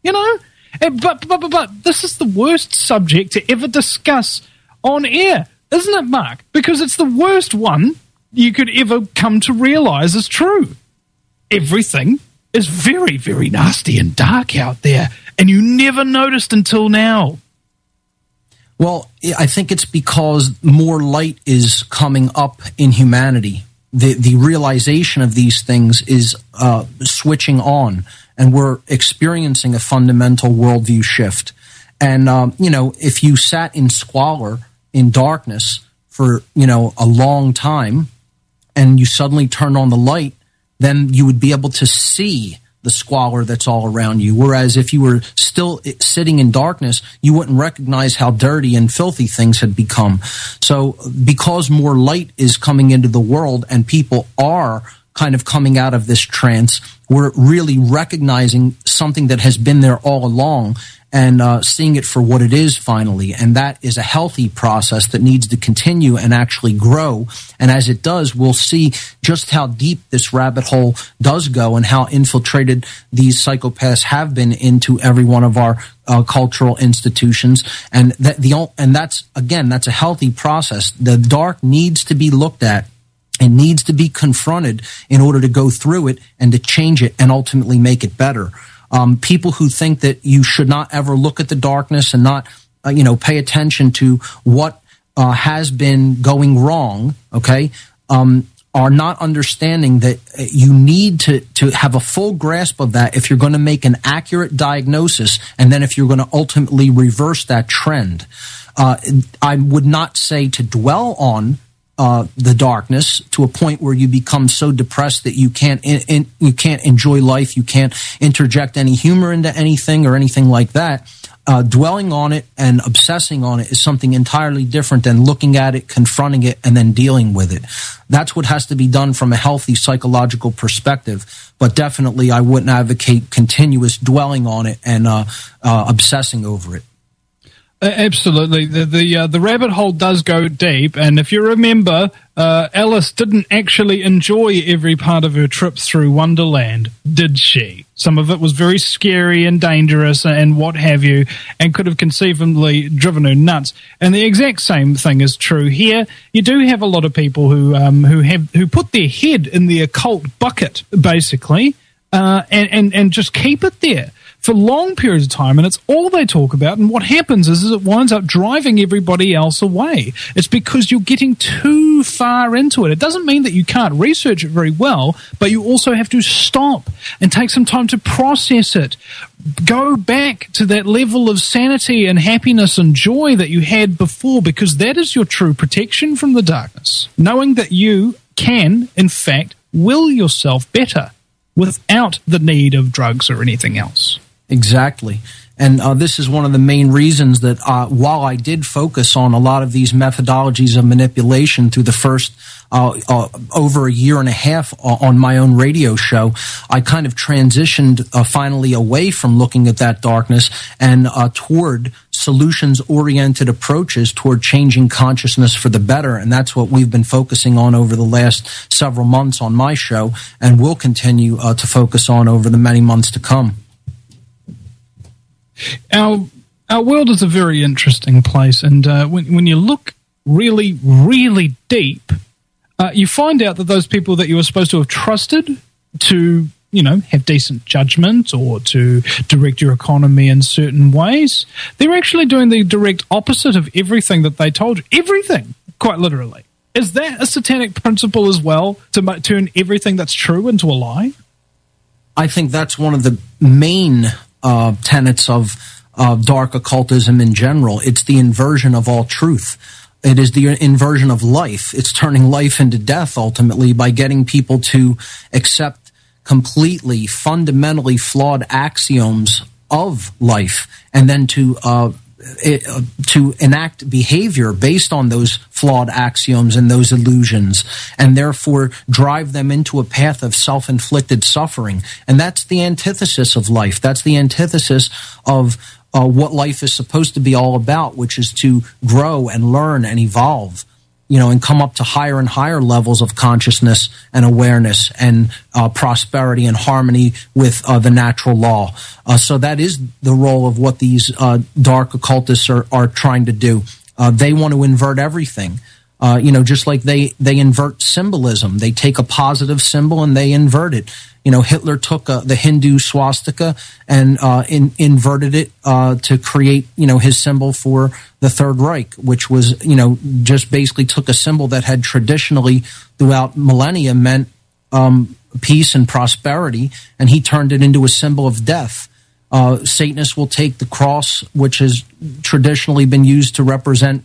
But this is the worst subject to ever discuss on air, isn't it, Mark? Because it's the worst one you could ever come to realize is true. Everything is very, very nasty and dark out there, and you never noticed until now. Well, I think it's because more light is coming up in humanity. The realization of these things is switching on, and we're experiencing a fundamental worldview shift. And, if you sat in squalor, in darkness for, a long time, and you suddenly turned on the light, then you would be able to see the squalor that's all around you. Whereas if you were still sitting in darkness, you wouldn't recognize how dirty and filthy things had become. So because more light is coming into the world and people are kind of coming out of this trance, we're really recognizing something that has been there all along and seeing it for what it is finally. And that is a healthy process that needs to continue and actually grow. And as it does, we'll see just how deep this rabbit hole does go and how infiltrated these psychopaths have been into every one of our cultural institutions. And that's a healthy process. The dark needs to be looked at. It needs to be confronted in order to go through it and to change it and ultimately make it better. People who think that you should not ever look at the darkness and not, pay attention to what has been going wrong, are not understanding that you need to have a full grasp of that if you're going to make an accurate diagnosis, and then if you're going to ultimately reverse that trend. I would not say to dwell on the darkness to a point where you become so depressed that you can't enjoy life, you can't interject any humor into anything or anything like that. Dwelling on it and obsessing on it is something entirely different than looking at it, confronting it, and then dealing with it. That's what has to be done from a healthy psychological perspective. But definitely, I wouldn't advocate continuous dwelling on it and obsessing over it. Absolutely. The rabbit hole does go deep, and if you remember, Alice didn't actually enjoy every part of her trip through Wonderland, did she? Some of it was very scary and dangerous and what have you, and could have conceivably driven her nuts. And the exact same thing is true here. You do have a lot of people who put their head in the occult bucket, basically, and just keep it there for long periods of time, and it's all they talk about. And what happens is it winds up driving everybody else away. It's because you're getting too far into it. It doesn't mean that you can't research it very well, but you also have to stop and take some time to process it. Go back to that level of sanity and happiness and joy that you had before, because that is your true protection from the darkness. Knowing that you can, in fact, will yourself better without the need of drugs or anything else. Exactly. And this is one of the main reasons that while I did focus on a lot of these methodologies of manipulation through the first over a year and a half on my own radio show, I kind of transitioned finally away from looking at that darkness and toward solutions-oriented approaches toward changing consciousness for the better, and that's what we've been focusing on over the last several months on my show, and will continue to focus on over the many months to come. Our world is a very interesting place, and when you look really, really deep, you find out that those people that you were supposed to have trusted to, have decent judgment or to direct your economy in certain ways, they're actually doing the direct opposite of everything that they told you. Everything, quite literally. Is that a satanic principle as well, to turn everything that's true into a lie? I think that's one of the main tenets of dark occultism in general. It's the inversion of all truth. It is the inversion of life. It's turning life into death, ultimately, by getting people to accept completely, fundamentally flawed axioms of life, and then to enact behavior based on those flawed axioms and those illusions, and therefore drive them into a path of self-inflicted suffering. And that's the antithesis of life. That's the antithesis of what life is supposed to be all about, which is to grow and learn and evolve, and come up to higher and higher levels of consciousness and awareness and prosperity and harmony with the natural law. So that is the role of what these dark occultists are trying to do. They want to invert everything. Just like they invert symbolism. They take a positive symbol and they invert it. Hitler took the Hindu swastika and inverted it to create, his symbol for the Third Reich, which was, just basically took a symbol that had traditionally throughout millennia meant peace and prosperity, and he turned it into a symbol of death. Satanists will take the cross, which has traditionally been used to represent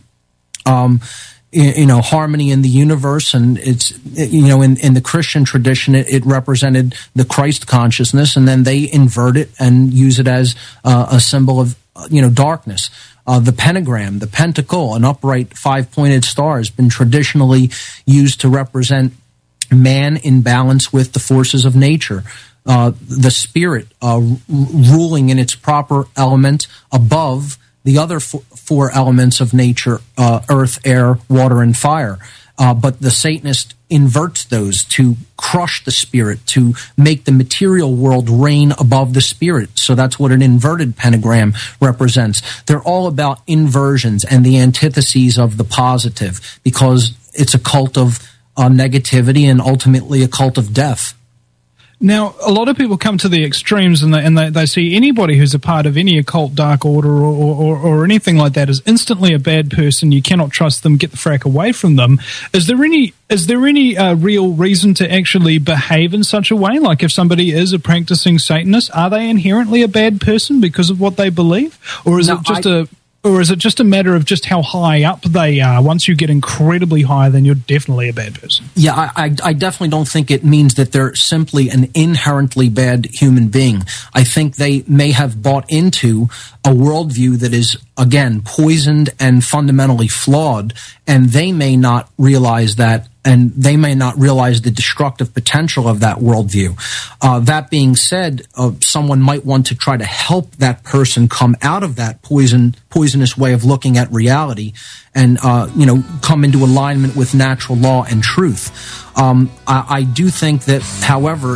harmony in the universe, and it's, in the Christian tradition, it represented the Christ consciousness, and then they invert it and use it as a symbol of, darkness. The pentagram, the pentacle, an upright 5-pointed star, has been traditionally used to represent man in balance with the forces of nature. The spirit ruling in its proper element above the other four elements of nature, earth, air, water, and fire. But the Satanist inverts those to crush the spirit, to make the material world reign above the spirit. So that's what an inverted pentagram represents. They're all about inversions and the antitheses of the positive, because it's a cult of negativity and ultimately a cult of death. Now, a lot of people come to the extremes, and they see anybody who's a part of any occult dark order or anything like that as instantly a bad person. You cannot trust them. Get the frack away from them. Is there any real reason to actually behave in such a way? Like, if somebody is a practicing Satanist, are they inherently a bad person because of what they believe, or is it just a matter of just how high up they are? Once you get incredibly high, then you're definitely a bad person. Yeah, I definitely don't think it means that they're simply an inherently bad human being. I think they may have bought into a worldview that is, again, poisoned and fundamentally flawed, and they may not realize that, and they may not realize the destructive potential of that worldview. That being said, someone might want to try to help that person come out of that poisonous way of looking at reality and, come into alignment with natural law and truth. I do think that, however,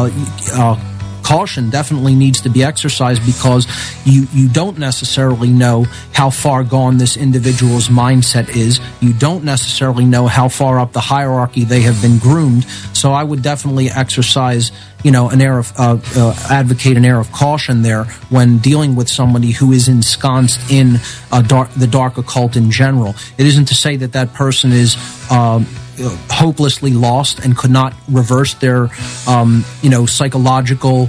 caution definitely needs to be exercised, because you don't necessarily know how far gone this individual's mindset is. You don't necessarily know how far up the hierarchy they have been groomed. So I would definitely exercise, an air of advocate an air of caution there when dealing with somebody who is ensconced in the dark occult in general. It isn't to say that that person is hopelessly lost and could not reverse their, psychological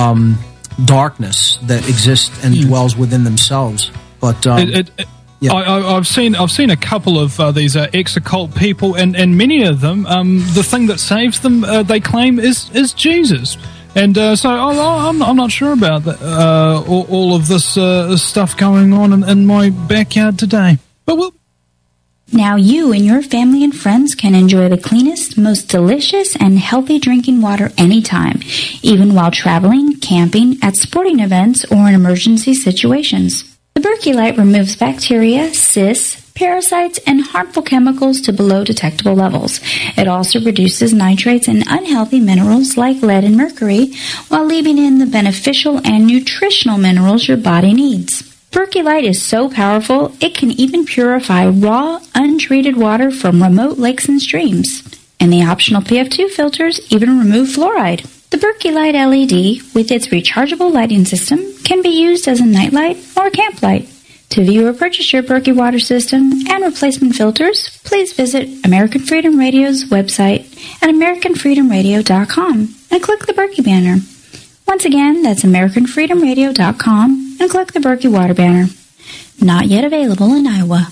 darkness that exists and dwells within themselves. But yeah. I've seen a couple of these ex-occult people, and many of them, the thing that saves them, they claim, is Jesus. And so I'm not sure about that, all of this stuff going on in my backyard today. But we'll... Now you and your family and friends can enjoy the cleanest, most delicious, and healthy drinking water anytime, even while traveling, camping, at sporting events, or in emergency situations. The Berkey Light removes bacteria, cysts, parasites, and harmful chemicals to below detectable levels. It also reduces nitrates and unhealthy minerals like lead and mercury, while leaving in the beneficial and nutritional minerals your body needs. Berkey Light is so powerful, it can even purify raw, untreated water from remote lakes and streams. And the optional PF2 filters even remove fluoride. The Berkey Light LED, with its rechargeable lighting system, can be used as a nightlight or camp light. To view or purchase your Berkey water system and replacement filters, please visit American Freedom Radio's website at AmericanFreedomRadio.com and click the Berkey banner. Once again, that's AmericanFreedomRadio.com and click the Berkey water banner. Not yet available in Iowa.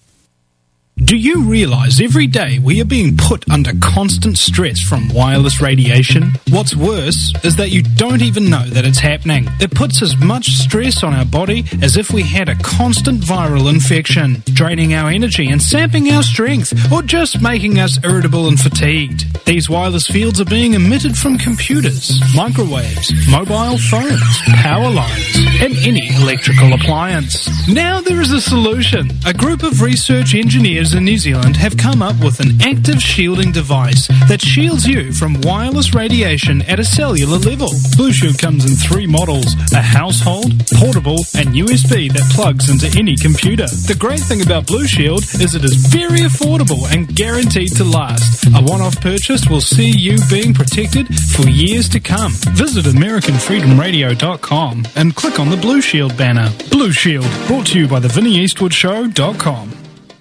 Do you realize every day we are being put under constant stress from wireless radiation? What's worse is that you don't even know that it's happening. It puts as much stress on our body as if we had a constant viral infection, draining our energy and sapping our strength, or just making us irritable and fatigued. These wireless fields are being emitted from computers, microwaves, mobile phones, power lines, and any electrical appliance. Now there is a solution. A group of research engineers in New Zealand have come up with an active shielding device that shields you from wireless radiation at a cellular level. Blue Shield comes in 3 models: a household, portable, and USB that plugs into any computer. The great thing about Blue Shield is it is very affordable and guaranteed to last. A one-off purchase will see you being protected for years to come. Visit AmericanFreedomRadio.com and click on the Blue Shield banner. Blue Shield, brought to you by TheVinnyEastwoodShow.com.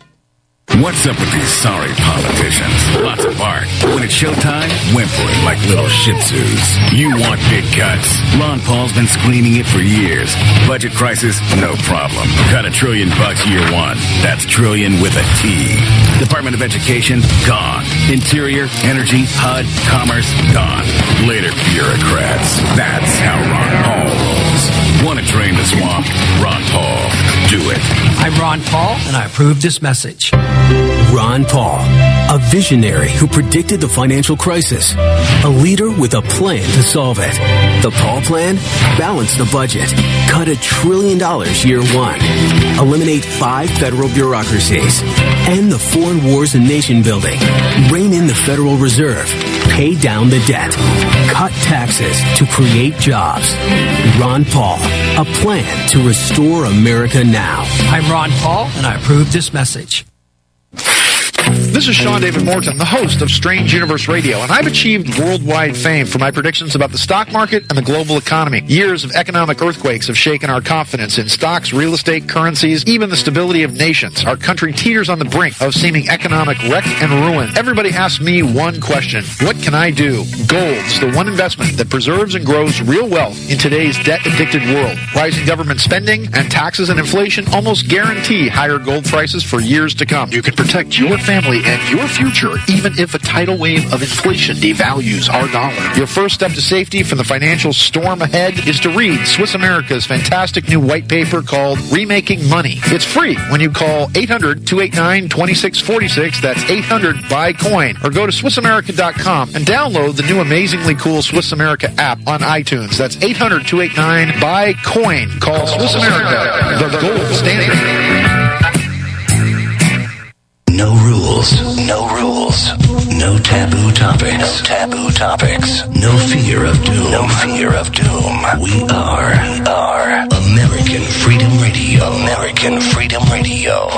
What's up with these sorry politicians? Lots of bark. When it's showtime, whimpering like little shih tzus. You want big cuts. Ron Paul's been screaming it for years. Budget crisis? No problem. Cut $1 trillion year one. That's trillion with a T. Department of Education? Gone. Interior, Energy, HUD, Commerce? Gone. Later, bureaucrats. That's how Ron Paul rolls. Want to drain the swamp? Ron Paul. Do it. I'm Ron Paul, and I approve this message. Ron Paul, a visionary who predicted the financial crisis, a leader with a plan to solve it. The Paul plan? Balance the budget. Cut $1 trillion year one. Eliminate 5 federal bureaucracies. End the foreign wars and nation building. Rein in the Federal Reserve. Pay down the debt. Cut taxes to create jobs. Ron Paul, a plan to restore America now. I'm Ron Paul, and I approve this message. This is Sean David Morton, the host of Strange Universe Radio, and I've achieved worldwide fame for my predictions about the stock market and the global economy. Years of economic earthquakes have shaken our confidence in stocks, real estate, currencies, even the stability of nations. Our country teeters on the brink of seeming economic wreck and ruin. Everybody asks me one question: what can I do? Gold's the one investment that preserves and grows real wealth in today's debt-addicted world. Rising government spending and taxes and inflation almost guarantee higher gold prices for years to come. You can protect your family and your future, even if a tidal wave of inflation devalues our dollar. Your first step to safety from the financial storm ahead is to read Swiss America's fantastic new white paper called Remaking Money. It's free when you call 800-289-2646. That's 800-BUY-COIN. Or go to SwissAmerica.com and download the new amazingly cool Swiss America app on iTunes. That's 800-289-BUY-COIN. Call Swiss America, the gold standard. No rules. No rules. No taboo topics. No taboo topics. No fear of doom. No fear of doom. We are American Freedom Radio. American Freedom Radio.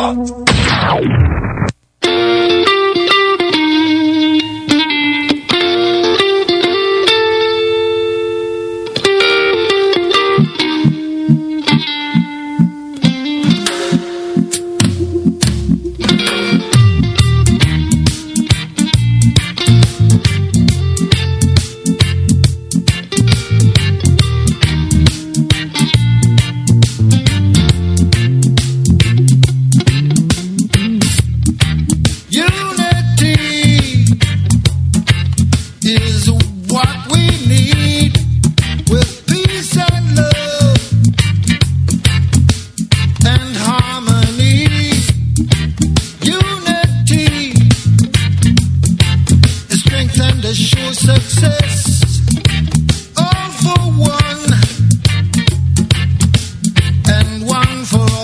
All for one and one for all.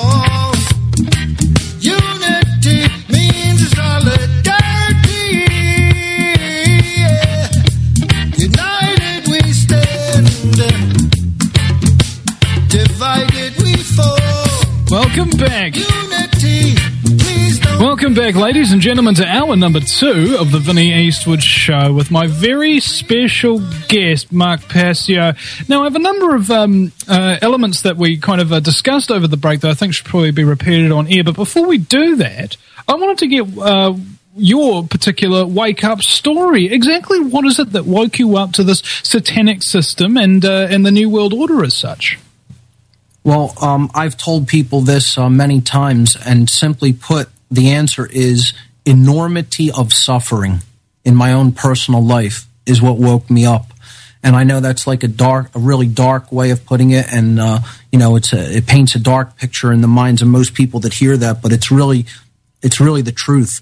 Welcome back, ladies and gentlemen, to hour number 2 of the Vinnie Eastwood Show with my very special guest, Mark Passio. Now, I have a number of elements that we kind of discussed over the break that I think should probably be repeated on air. But before we do that, I wanted to get your particular wake-up story. Exactly what is it that woke you up to this satanic system and the New World Order as such? Well, I've told people this many times, and simply put, the answer is enormity of suffering in my own personal life is what woke me up. And I know that's like a really dark way of putting it, and it paints a dark picture in the minds of most people that hear that, but it's really the truth.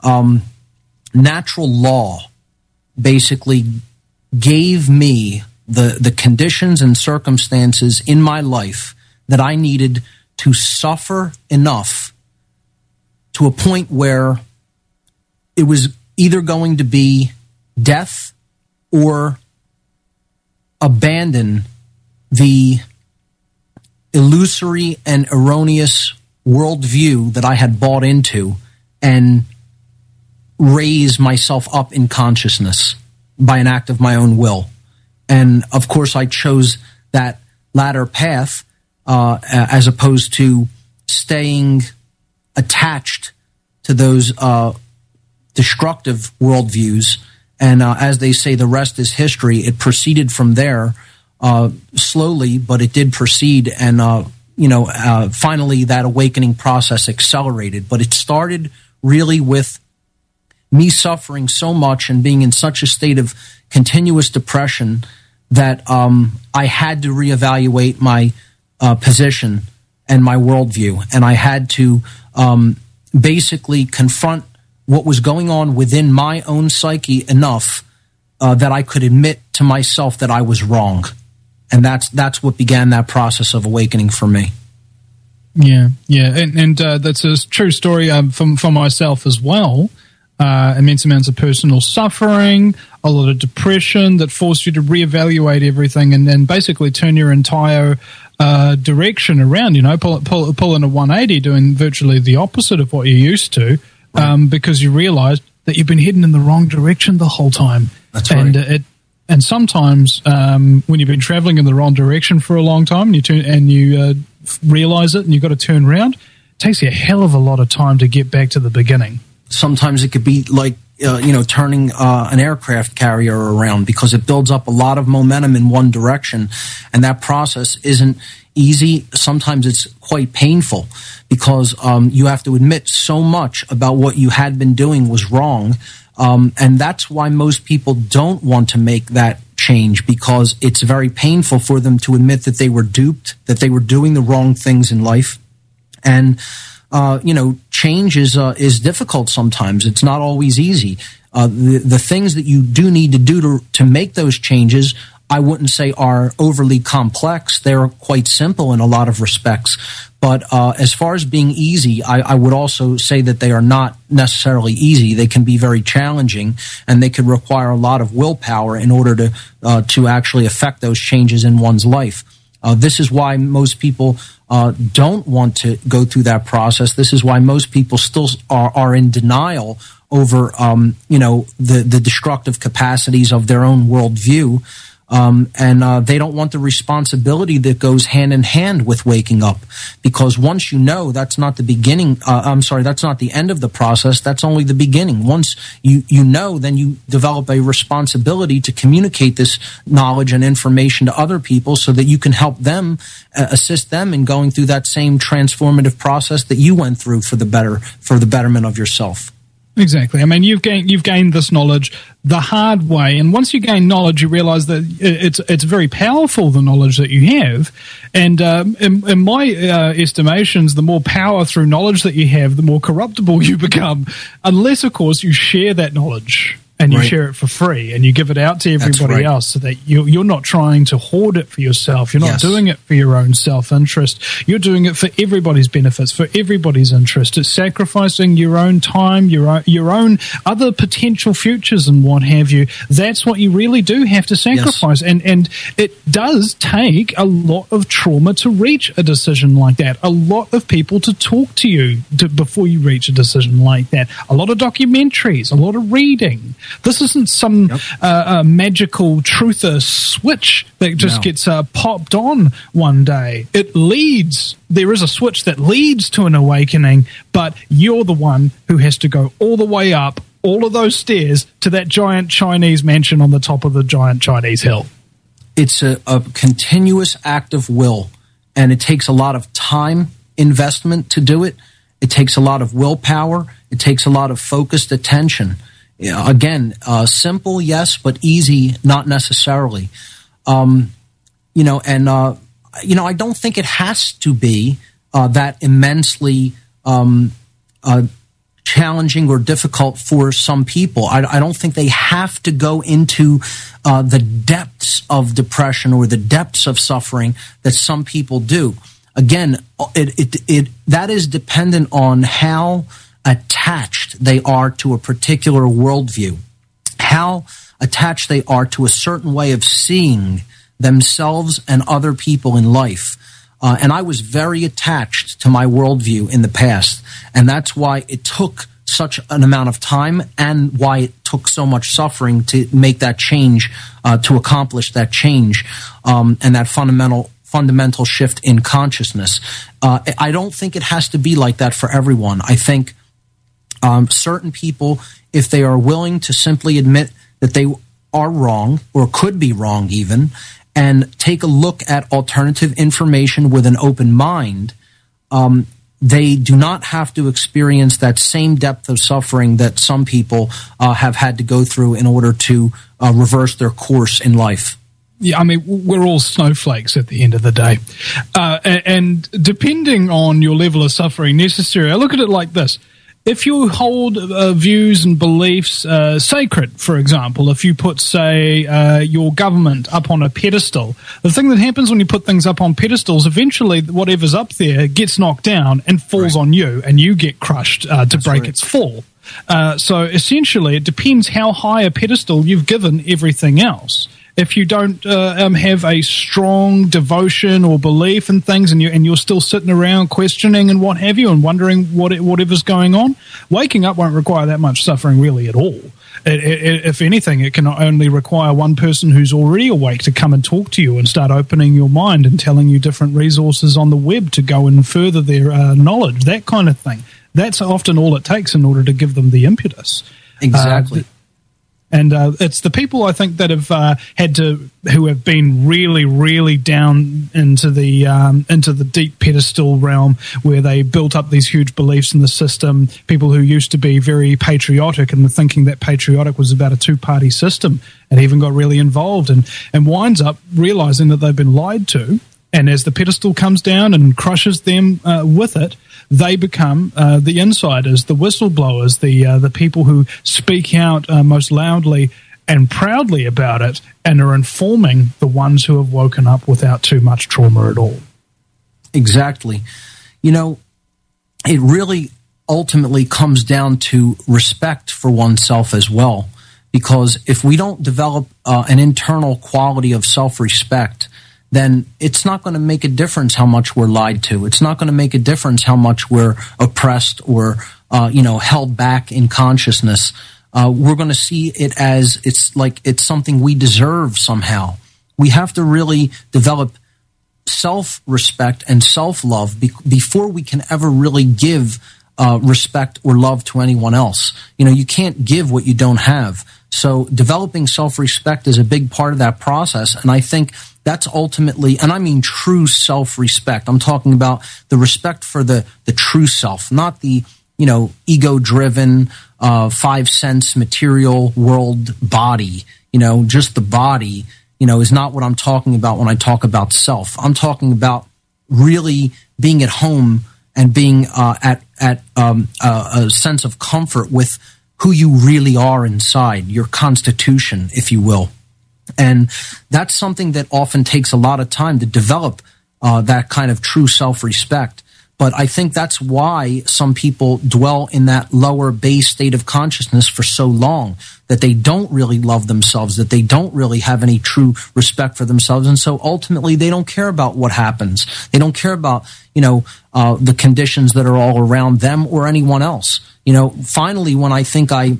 Natural law basically gave me the conditions and circumstances in my life that I needed to suffer enough to a point where it was either going to be death or abandon the illusory and erroneous worldview that I had bought into and raise myself up in consciousness by an act of my own will. And of course, I chose that latter path as opposed to staying attached to those destructive worldviews. And as they say, the rest is history. It proceeded from there slowly, but it did proceed. And, finally that awakening process accelerated. But it started really with me suffering so much and being in such a state of continuous depression that I had to reevaluate my position and my worldview. And I had to basically confront what was going on within my own psyche enough that I could admit to myself that I was wrong. And that's what began that process of awakening for me. Yeah, and that's a true story for myself as well. Immense amounts of personal suffering, a lot of depression that forced you to reevaluate everything and then basically turn your entire direction around, pull in a 180, doing virtually the opposite of what you're used to, because you realized that you've been heading in the wrong direction the whole time. That's right. And sometimes when you've been traveling in the wrong direction for a long time and you realize it and you've got to turn around, it takes you a hell of a lot of time to get back to the beginning. Sometimes it could be like, turning an aircraft carrier around, because it builds up a lot of momentum in one direction. And that process isn't easy. Sometimes it's quite painful because you have to admit so much about what you had been doing was wrong. And that's why most people don't want to make that change, because it's very painful for them to admit that they were duped, that they were doing the wrong things in life. And change is difficult sometimes. It's not always easy. The things that you do need to do to make those changes, I wouldn't say are overly complex. They're quite simple in a lot of respects. But as far as being easy, I would also say that they are not necessarily easy. They can be very challenging, and they could require a lot of willpower in order to actually affect those changes in one's life. This is why most people don't want to go through that process. This is why most people still are in denial over, the destructive capacities of their own worldview. And they don't want the responsibility that goes hand in hand with waking up. Because once you know, that's not the beginning, that's not the end of the process, that's only the beginning. Once you know, then you develop a responsibility to communicate this knowledge and information to other people so that you can help them, assist them in going through that same transformative process that you went through for the betterment of yourself. Exactly. I mean, you've gained this knowledge the hard way, and once you gain knowledge, you realize that it's very powerful, the knowledge that you have. And in my estimations, the more power through knowledge that you have, the more corruptible you become, unless, of course, you share that knowledge and you Right. share it for free, and you give it out to everybody right. else, so that you're not trying to hoard it for yourself. You're not Yes. doing it for your own self-interest. You're doing it for everybody's benefits, for everybody's interest. It's sacrificing your own time, your own other potential futures and what have you. That's what you really do have to sacrifice. And it does take a lot of trauma to reach a decision like that. A lot of people to talk to you before you reach a decision like that. A lot of documentaries, a lot of reading. This isn't some magical truther switch that just gets popped on one day. It leads. There is a switch that leads to an awakening, but you're the one who has to go all the way up all of those stairs to that giant Chinese mansion on the top of the giant Chinese hill. It's a continuous act of will, and it takes a lot of time investment to do it. It takes a lot of willpower. It takes a lot of focused attention. Again, simple, yes, but easy, not necessarily. I don't think it has to be that immensely challenging or difficult for some people. I don't think they have to go into the depths of depression or the depths of suffering that some people do. Again, that is dependent on how attached they are to a particular worldview, how attached they are to a certain way of seeing themselves and other people in life. And I was very attached to my worldview in the past, and that's why it took such an amount of time and why it took so much suffering to make that change, to accomplish that change, and that fundamental shift in consciousness. I don't think it has to be like that for everyone. I think certain people, if they are willing to simply admit that they are wrong or could be wrong even, and take a look at alternative information with an open mind, they do not have to experience that same depth of suffering that some people have had to go through in order to reverse their course in life. Yeah, I mean, we're all snowflakes at the end of the day. And depending on your level of suffering necessary, I look at it like this. If you hold views and beliefs sacred, for example, if you put, say, your government up on a pedestal, the thing that happens when you put things up on pedestals, eventually whatever's up there gets knocked down and falls on you, and you get crushed to break its fall. So essentially, it depends how high a pedestal you've given everything else. If you don't have a strong devotion or belief in things, and you're still sitting around questioning and what have you, and wondering whatever's going on, waking up won't require that much suffering really at all. If anything, it can only require one person who's already awake to come and talk to you and start opening your mind and telling you different resources on the web to go and further their knowledge, that kind of thing. That's often all it takes in order to give them the impetus. Exactly. And it's the people, I think, that have who have been really, really down into the deep pedestal realm, where they built up these huge beliefs in the system. People who used to be very patriotic and were thinking that patriotic was about a two-party system, and even got really involved and winds up realizing that they've been lied to. And as the pedestal comes down and crushes them with it, they become the insiders, the whistleblowers, the people who speak out most loudly and proudly about it, and are informing the ones who have woken up without too much trauma at all. Exactly. It really ultimately comes down to respect for oneself as well, because if we don't develop an internal quality of self-respect, then it's not going to make a difference how much we're lied to. It's not going to make a difference how much we're oppressed or, held back in consciousness. We're going to see it as it's something we deserve somehow. We have to really develop self-respect and self-love before we can ever really give respect or love to anyone else. You can't give what you don't have. So developing self-respect is a big part of that process, and I think that's ultimately, and I mean true self-respect. I'm talking about the respect for the true self, not the, ego-driven, 5 sense material world body. Just the body, is not what I'm talking about when I talk about self. I'm talking about really being at home and being at a sense of comfort with who you really are inside, your constitution, if you will. And that's something that often takes a lot of time to develop that kind of true self-respect. But I think that's why some people dwell in that lower base state of consciousness for so long, that they don't really love themselves, that they don't really have any true respect for themselves. And so ultimately they don't care about what happens. They don't care about, the conditions that are all around them or anyone else. Finally, when I think I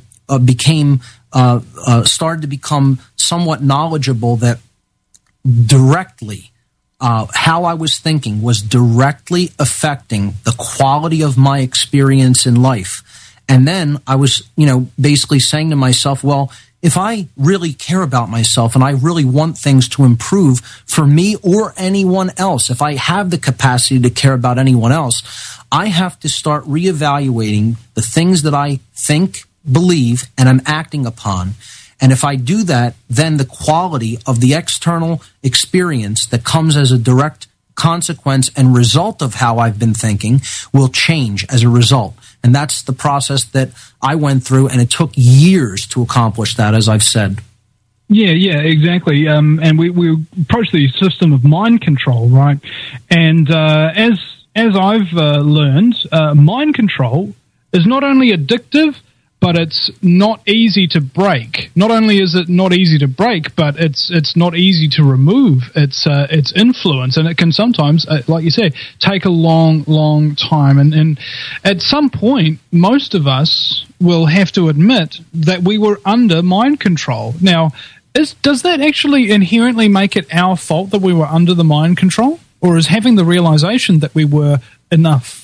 started to become somewhat knowledgeable that directly how I was thinking was directly affecting the quality of my experience in life. And then I was, basically saying to myself, well, if I really care about myself and I really want things to improve for me or anyone else, if I have the capacity to care about anyone else, I have to start reevaluating the things that I think, believe, and I'm acting upon. And if I do that, then the quality of the external experience that comes as a direct consequence and result of how I've been thinking will change as a result. And that's the process that I went through, and it took years to accomplish that, as I've said. Yeah, exactly. And we approach the system of mind control, right? And as I've learned, mind control is not only addictive, but it's not easy to break. Not only is it not easy to break, but it's not easy to remove its influence, and it can sometimes, like you said, take a long time. And at some point, most of us will have to admit that we were under mind control. Now, does that actually inherently make it our fault that we were under the mind control, or is having the realization that we were enough?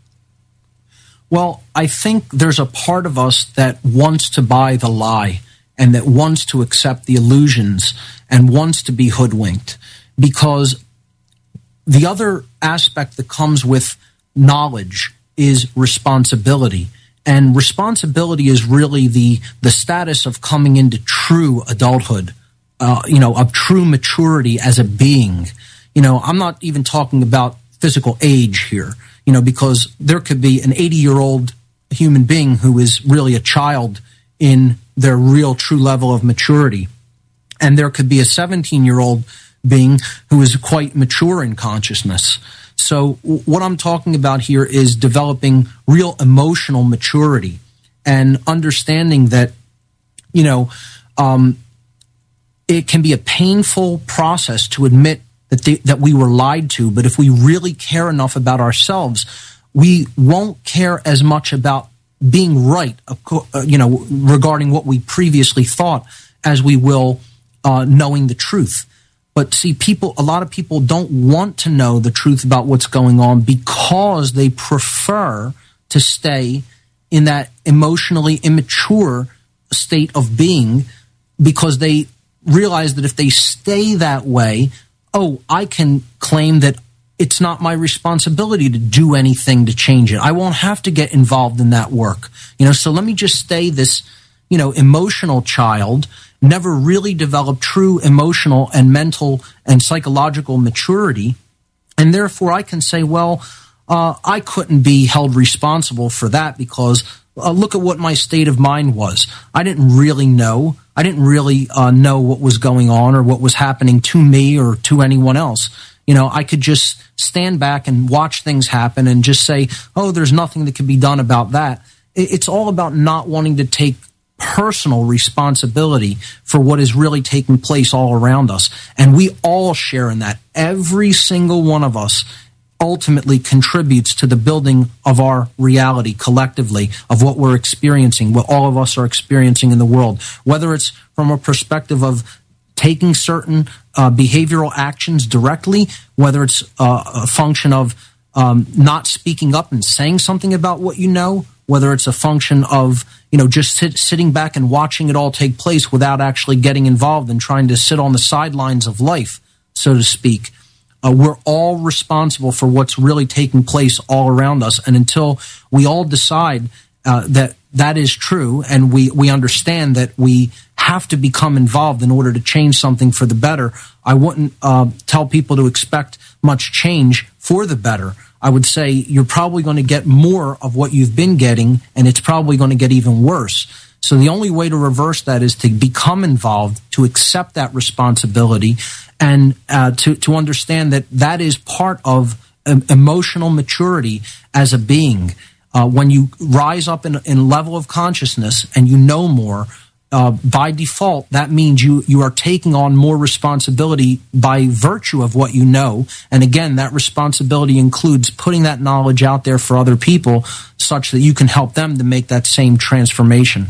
Well, I think there's a part of us that wants to buy the lie and that wants to accept the illusions and wants to be hoodwinked, because the other aspect that comes with knowledge is responsibility. And responsibility is really the status of coming into true adulthood, of true maturity as a being. I'm not even talking about physical age here. Because there could be an 80-year-old human being who is really a child in their real true level of maturity. And there could be a 17-year-old being who is quite mature in consciousness. So what I'm talking about here is developing real emotional maturity and understanding that, it can be a painful process to admit that we were lied to, but if we really care enough about ourselves, we won't care as much about being right, regarding what we previously thought, as we will knowing the truth. But see, a lot of people don't want to know the truth about what's going on because they prefer to stay in that emotionally immature state of being, because they realize that if they stay that way, I can claim that it's not my responsibility to do anything to change it. I won't have to get involved in that work. So let me just stay this, emotional child, never really develop true emotional and mental and psychological maturity. And therefore I can say, I couldn't be held responsible for that because look at what my state of mind was. I didn't really know. I didn't really know what was going on or what was happening to me or to anyone else. I could just stand back and watch things happen and just say, there's nothing that can be done about that. It's all about not wanting to take personal responsibility for what is really taking place all around us. And we all share in that. Every single one of us ultimately contributes to the building of our reality collectively, of what we're experiencing, what all of us are experiencing in the world, whether it's from a perspective of taking certain behavioral actions directly, whether it's a function of not speaking up and saying something about what you know, whether it's a function of just sitting back and watching it all take place without actually getting involved and trying to sit on the sidelines of life, so to speak. We're all responsible for what's really taking place all around us. And until we all decide that is true and we understand that we have to become involved in order to change something for the better, I wouldn't tell people to expect much change for the better. I would say you're probably going to get more of what you've been getting, and it's probably going to get even worse. So the only way to reverse that is to become involved, to accept that responsibility, and to understand that that is part of emotional maturity as a being. When you rise up in level of consciousness and you know more, by default, that means you are taking on more responsibility by virtue of what you know. And again, that responsibility includes putting that knowledge out there for other people such that you can help them to make that same transformation.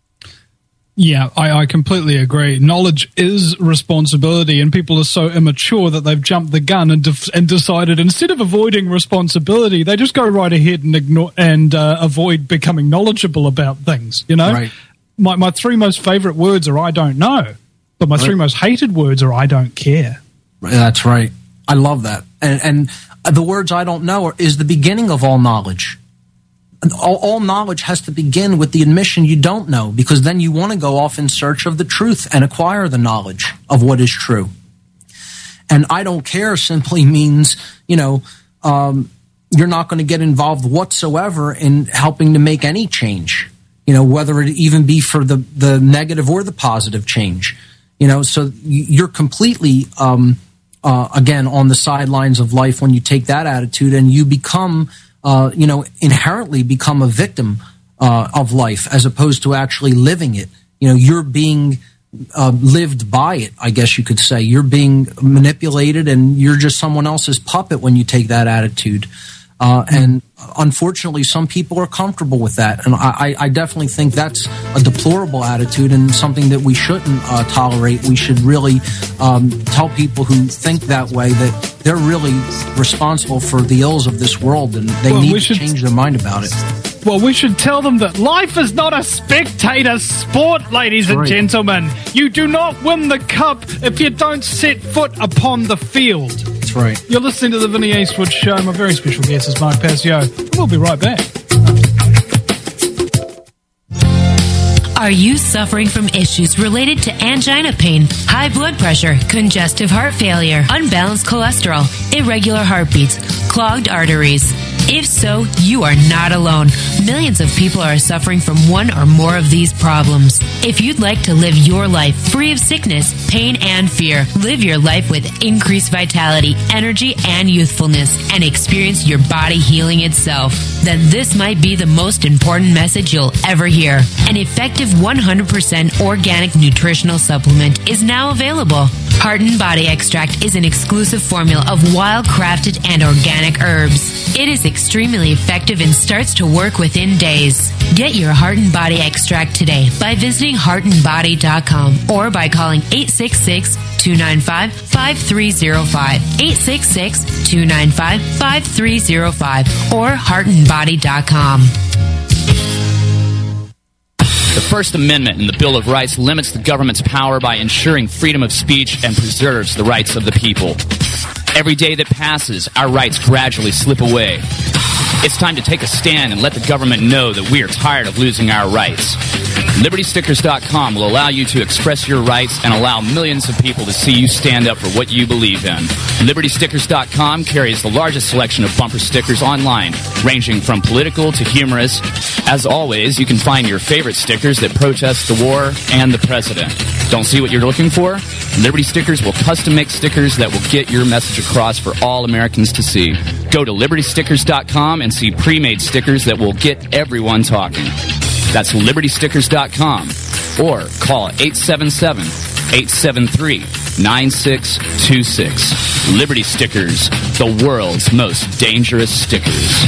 Yeah, I completely agree. Knowledge is responsibility, and people are so immature that they've jumped the gun and decided instead of avoiding responsibility, they just go right ahead and ignore and avoid becoming knowledgeable about things. You know, right. My three most favorite words are "I don't know," but my three most hated words are "I don't care." That's right. I love that, and the words "I don't know" is the beginning of all knowledge. All knowledge has to begin with the admission you don't know, because then you want to go off in search of the truth and acquire the knowledge of what is true. And I don't care simply means, you're not going to get involved whatsoever in helping to make any change, whether it even be for the negative or the positive change. So you're completely, again, on the sidelines of life when you take that attitude, and you become inherently become a victim of life as opposed to actually living it. You're being lived by it, I guess you could say. You're being manipulated, and you're just someone else's puppet when you take that attitude. And unfortunately, some people are comfortable with that. And I definitely think that's a deplorable attitude and something that we shouldn't tolerate. We should really tell people who think that way that they're really responsible for the ills of this world, and they need to change their mind about it. Well, we should tell them that life is not a spectator sport, ladies and gentlemen. You do not win the cup if you don't set foot upon the field. That's right. You're listening to the Vinny Eastwood Show. My very special guest is Mark Passio. We'll be right back. Are you suffering from issues related to angina pain, high blood pressure, congestive heart failure, unbalanced cholesterol, irregular heartbeats, clogged arteries? If so, you are not alone. Millions of people are suffering from one or more of these problems. If you'd like to live your life free of sickness, pain, and fear, live your life with increased vitality, energy, and youthfulness, and experience your body healing itself, then this might be the most important message you'll ever hear. An effective 100% organic nutritional supplement is now available. Heart and Body Extract is an exclusive formula of wild-crafted and organic herbs. It is extremely effective and starts to work within days. Get your Heart and Body Extract today by visiting heartandbody.com or by calling 866-295-5305, 866-295-5305, or heartandbody.com. The First Amendment in the Bill of Rights limits the government's power by ensuring freedom of speech and preserves the rights of the people. Every day that passes, our rights gradually slip away. It's time to take a stand and let the government know that we are tired of losing our rights. LibertyStickers.com will allow you to express your rights and allow millions of people to see you stand up for what you believe in. LibertyStickers.com carries the largest selection of bumper stickers online, ranging from political to humorous. As always, you can find your favorite stickers that protest the war and the president. Don't see what you're looking for? Liberty Stickers will custom make stickers that will get your message across for all Americans to see. Go to LibertyStickers.com and see pre-made stickers that will get everyone talking. That's LibertyStickers.com or call 877-873-9626. Liberty Stickers, the world's most dangerous stickers.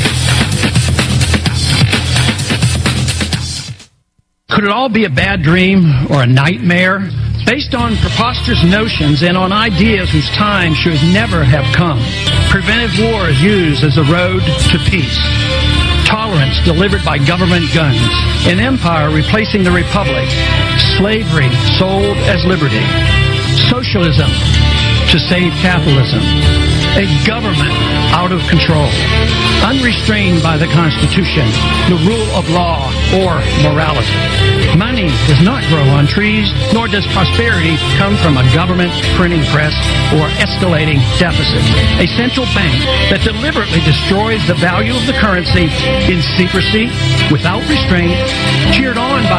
Could it all be a bad dream or a nightmare? Based on preposterous notions and on ideas whose time should never have come. Preventive war is used as a road to peace. Tolerance delivered by government guns. An empire replacing the republic. Slavery sold as liberty. Socialism to save capitalism. A government out of control. Unrestrained by the Constitution, the rule of law, or morality. Money does not grow on trees, nor does prosperity come from a government printing press or escalating deficits. A central bank that deliberately destroys the value of the currency in secrecy, without restraint, cheered on by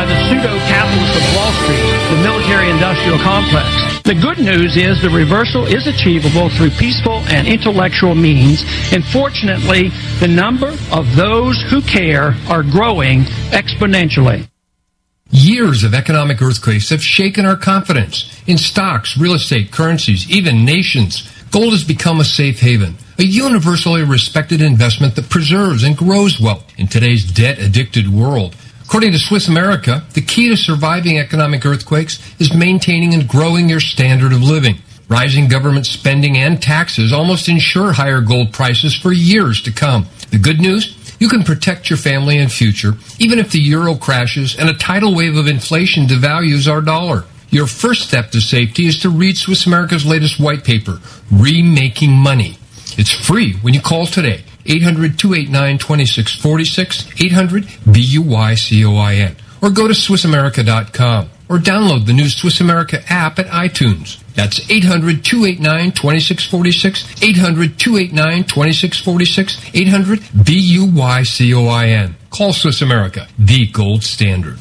by the pseudo-capitalists of Wall Street, the military-industrial complex. The good news is the reversal is achievable through peaceful and intellectual means, and fortunately, the number of those who care are growing exponentially. Years of economic earthquakes have shaken our confidence in stocks, real estate, currencies, even nations. Gold has become a safe haven, a universally respected investment that preserves and grows wealth in today's debt-addicted world. According to Swiss America, the key to surviving economic earthquakes is maintaining and growing your standard of living. Rising government spending and taxes almost ensure higher gold prices for years to come. The good news? You can protect your family and future, even if the euro crashes and a tidal wave of inflation devalues our dollar. Your first step to safety is to read Swiss America's latest white paper, Remaking Money. It's free when you call today, 800-289-2646, 800-BUYCOIN, or go to SwissAmerica.com, or download the new Swiss America app at iTunes. That's 800-289-2646, 800-289-2646, 800-BUYCOIN. Call Swiss America, the gold standard.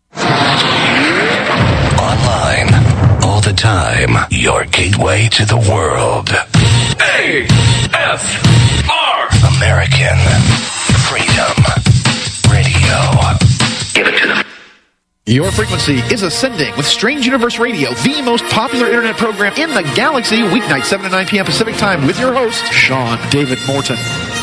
Online, all the time, your gateway to the world. AFR! American Freedom Radio. Give it to them. Your frequency is ascending with Strange Universe Radio, the most popular internet program in the galaxy, weeknight 7 to 9 p.m. Pacific Time with your host, Sean David Morton.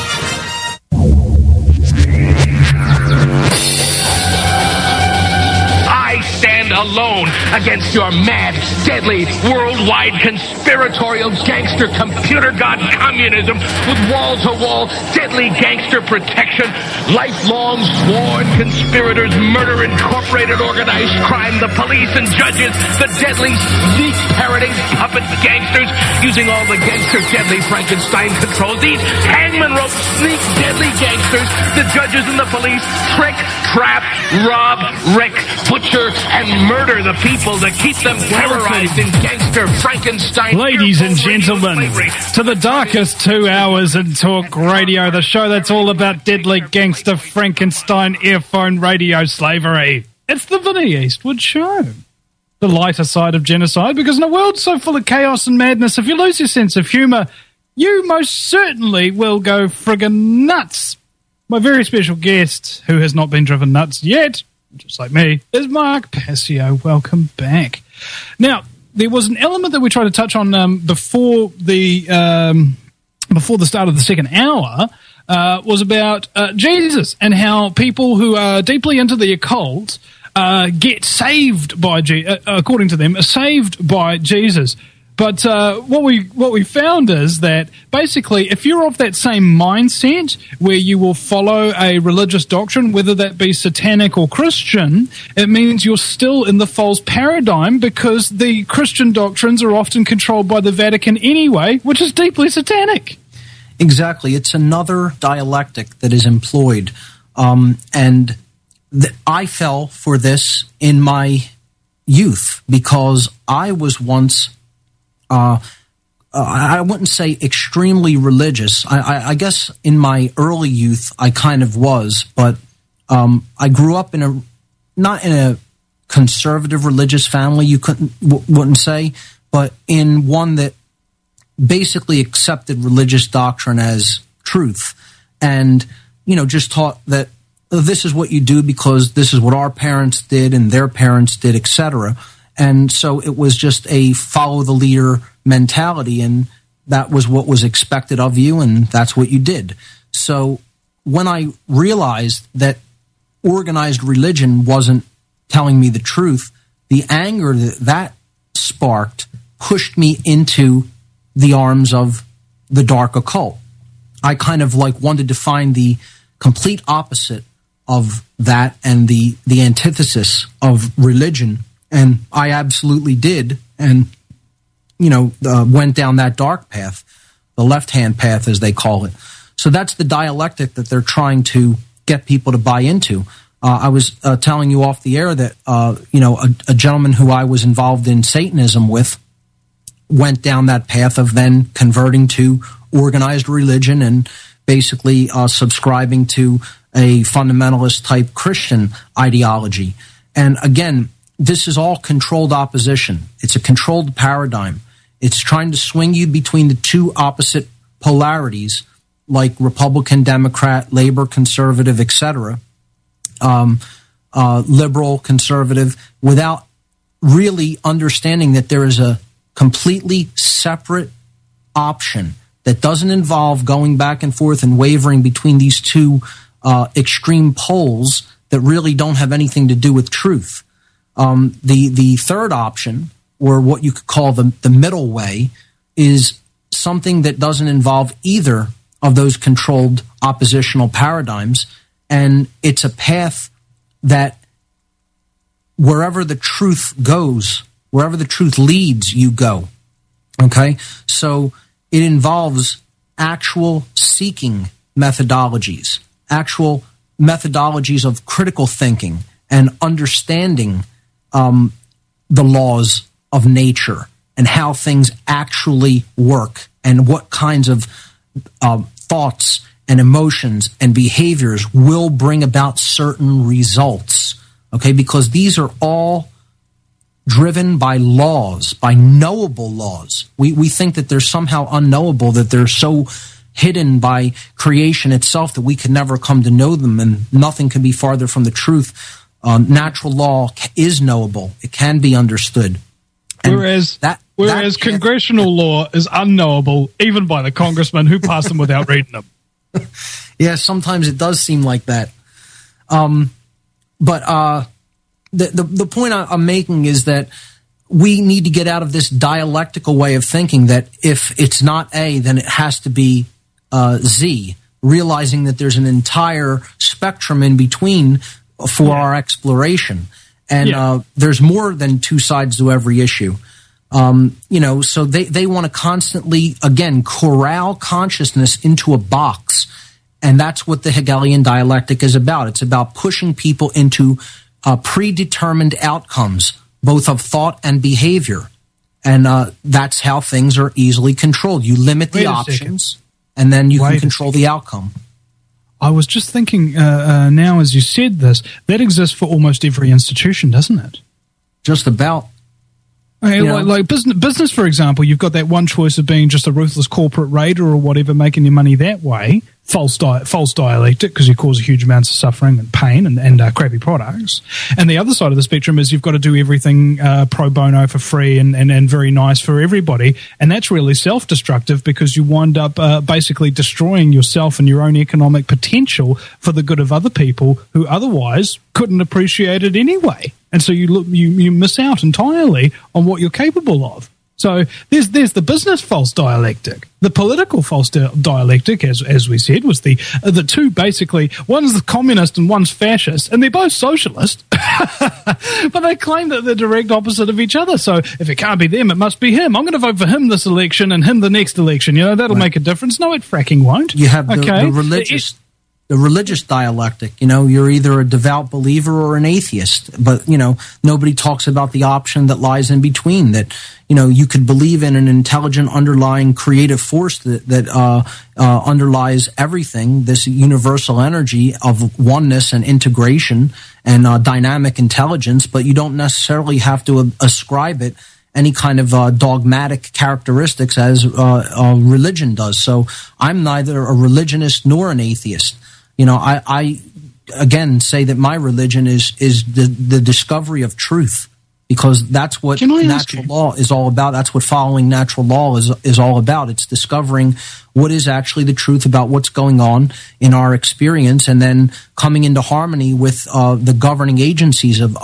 I stand alone against your mad, deadly, worldwide conspiratorial gangster computer god communism with wall-to-wall deadly gangster protection, lifelong sworn conspirators, murder incorporated organized crime, the police and judges, the deadly sneak parroting puppet gangsters using all the gangster deadly Frankenstein controls. These hangman rope sneak deadly gangsters, the judges and the police trick, trap, rob, wreck, butcher, and murder the people to keep them terrorized in gangster Frankenstein. Ladies and gentlemen, to the darkest 2 hours in talk radio, the show that's all about deadly gangster Frankenstein earphone radio slavery. It's the Vinnie Eastwood Show. The lighter side of genocide, because in a world so full of chaos and madness, if you lose your sense of humour, you most certainly will go friggin' nuts. My very special guest, who has not been driven nuts yet, just like me, is Mark Passio. Welcome back. Now, there was an element that we tried to touch on before the start of the second hour, was about Jesus and how people who are deeply into the occult get saved by, according to them, saved by Jesus. But what we found is that basically, if you're of that same mindset where you will follow a religious doctrine, whether that be satanic or Christian, it means you're still in the false paradigm, because the Christian doctrines are often controlled by the Vatican anyway, which is deeply satanic. Exactly. It's another dialectic that is employed. And I fell for this in my youth, because I was once... I wouldn't say extremely religious. I guess in my early youth I kind of was, but I grew up not in a conservative religious family, you wouldn't say, but in one that basically accepted religious doctrine as truth, and just taught that this is what you do because this is what our parents did and their parents did, etc. And so it was just a follow the leader mentality, and that was what was expected of you, and that's what you did. So when I realized that organized religion wasn't telling me the truth, the anger that sparked pushed me into the arms of the dark occult. I kind of wanted to find the complete opposite of that and the antithesis of religion. And I absolutely did, and, went down that dark path, the left-hand path, as they call it. So that's the dialectic that they're trying to get people to buy into. I was telling you off the air that, a gentleman who I was involved in Satanism with went down that path of then converting to organized religion and basically subscribing to a fundamentalist-type Christian ideology. And again, this is all controlled opposition. It's a controlled paradigm. It's trying to swing you between the two opposite polarities, like Republican, Democrat, Labor, Conservative, etc., liberal, conservative, without really understanding that there is a completely separate option that doesn't involve going back and forth and wavering between these two extreme poles that really don't have anything to do with truth. The third option, or what you could call the middle way, is something that doesn't involve either of those controlled oppositional paradigms, and it's a path that wherever the truth goes, wherever the truth leads, you go. Okay? So it involves actual seeking methodologies, actual methodologies of critical thinking and understanding the laws of nature and how things actually work and what kinds of thoughts and emotions and behaviors will bring about certain results. Okay, because these are all driven by laws, by knowable laws. We think that they're somehow unknowable, that they're so hidden by creation itself that we could never come to know them, and nothing can be farther from the truth. Natural law is knowable. It can be understood. And whereas congressional law is unknowable, even by the congressman who passed them without reading them. Yeah, sometimes it does seem like that. But the point I'm making is that we need to get out of this dialectical way of thinking that if it's not A, then it has to be Z, realizing that there's an entire spectrum in between for our exploration. And there's more than two sides to every issue. So they want to constantly, again, corral consciousness into a box. And that's what the Hegelian dialectic is about. It's about pushing people into predetermined outcomes, both of thought and behavior. And that's how things are easily controlled. You limit the options, and then you can control the outcome. I was just thinking now as you said this, that exists for almost every institution, doesn't it? Just about. Okay, like business, for example, you've got that one choice of being just a ruthless corporate raider or whatever, making your money that way. False dialectic, because you cause huge amounts of suffering and pain and crappy products. And the other side of the spectrum is you've got to do everything pro bono for free and very nice for everybody. And that's really self-destructive because you wind up basically destroying yourself and your own economic potential for the good of other people who otherwise couldn't appreciate it anyway. And so you miss out entirely on what you're capable of. So there's the business false dialectic. The political false dialectic, as we said, was the two basically. One's the communist and one's fascist, and they're both socialist, but they claim that they're direct opposite of each other. So if it can't be them, it must be him. I'm going to vote for him this election and him the next election. That'll make a difference. No, it fracking won't. You have the religious dialectic. You're either a devout believer or an atheist, but nobody talks about the option that lies in between, that you could believe in an intelligent underlying creative force that underlies everything, this universal energy of oneness and integration and dynamic intelligence, but you don't necessarily have to ascribe it any kind of dogmatic characteristics as religion does. So I'm neither a religionist nor an atheist. I again say that my religion is the discovery of truth, because that's what natural law is all about. That's what following natural law is all about. It's discovering what is actually the truth about what's going on in our experience, and then coming into harmony with the governing agencies of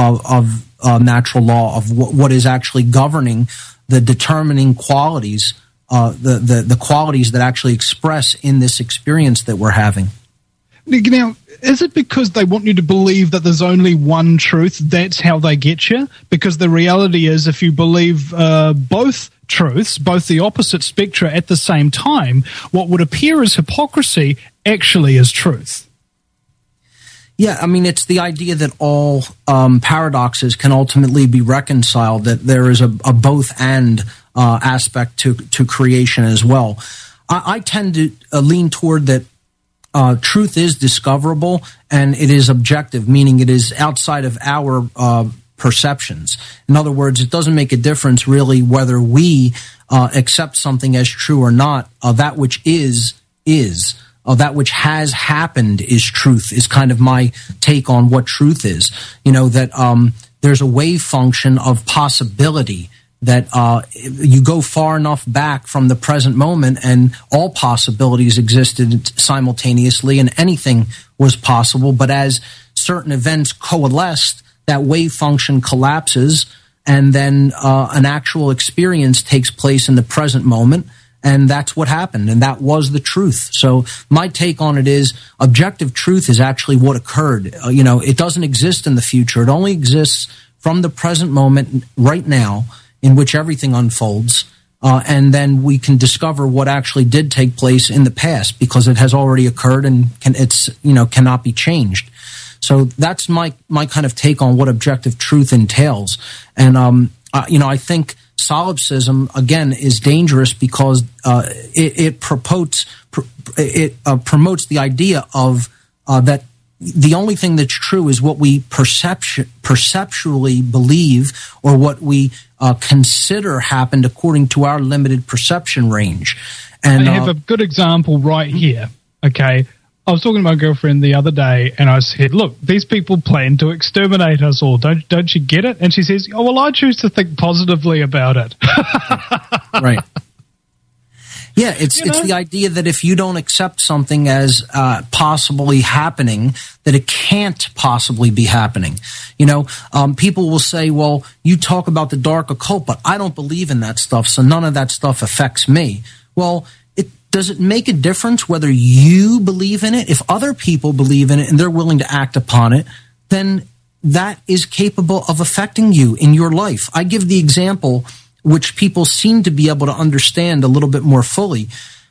natural law, of what is actually governing the determining qualities, the qualities that actually express in this experience that we're having. Now, is it because they want you to believe that there's only one truth, that's how they get you? Because the reality is, if you believe both truths, both the opposite spectra at the same time, what would appear as hypocrisy actually is truth. Yeah, I mean, it's the idea that all paradoxes can ultimately be reconciled, that there is a both and aspect to creation as well. I tend to lean toward that truth is discoverable and it is objective, meaning it is outside of our perceptions. In other words, it doesn't make a difference really whether we accept something as true or not. That which is. That which has happened is truth, is kind of my take on what truth is. That there's a wave function of possibility, that you go far enough back from the present moment and all possibilities existed simultaneously and anything was possible. But as certain events coalesced, that wave function collapses and then an actual experience takes place in the present moment. And that's what happened, and that was the truth. So my take on it is objective truth is actually what occurred. It doesn't exist in the future. It only exists from the present moment right now in which everything unfolds, and then we can discover what actually did take place in the past because it has already occurred and cannot be changed. So that's my kind of take on what objective truth entails. And I think solipsism, again, is dangerous because it promotes the idea of that the only thing that's true is what we perceptually believe or what we consider happened according to our limited perception range. And I have a good example right here. Okay. I was talking to my girlfriend the other day and I said, look, these people plan to exterminate us all. Don't you get it? And she says, oh, well, I choose to think positively about it. Right. Yeah, it's the idea that if you don't accept something as possibly happening, that it can't possibly be happening. People will say, well, you talk about the dark occult, but I don't believe in that stuff, so none of that stuff affects me. Well, does it make a difference whether you believe in it? If other people believe in it and they're willing to act upon it, then that is capable of affecting you in your life. I give the example which people seem to be able to understand a little bit more fully.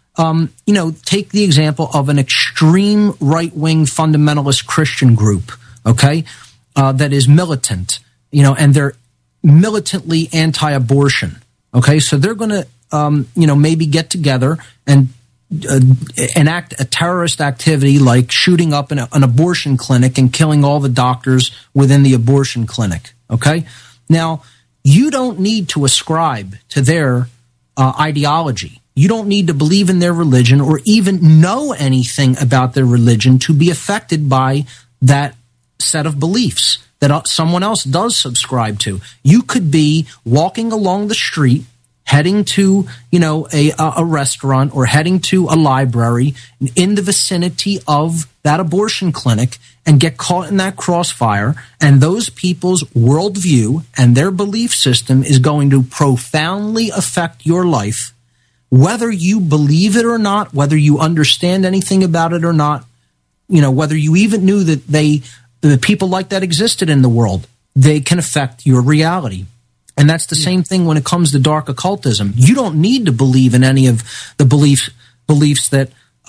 Take the example of an extreme right-wing fundamentalist Christian group, okay, that is militant, and they're militantly anti-abortion, okay? So they're going to maybe get together and enact a terrorist activity like shooting up an abortion clinic and killing all the doctors within the abortion clinic, okay? Now, you don't need to ascribe to their ideology. You don't need to believe in their religion or even know anything about their religion to be affected by that set of beliefs that someone else does subscribe to. You could be walking along the street heading to, a restaurant or heading to a library in the vicinity of that abortion clinic and get caught in that crossfire, and those people's worldview and their belief system is going to profoundly affect your life, whether you believe it or not, whether you understand anything about it or not, whether you even knew that the people like that existed in the world, they can affect your reality. And that's the same thing when it comes to dark occultism. You don't need to believe in any of the beliefs that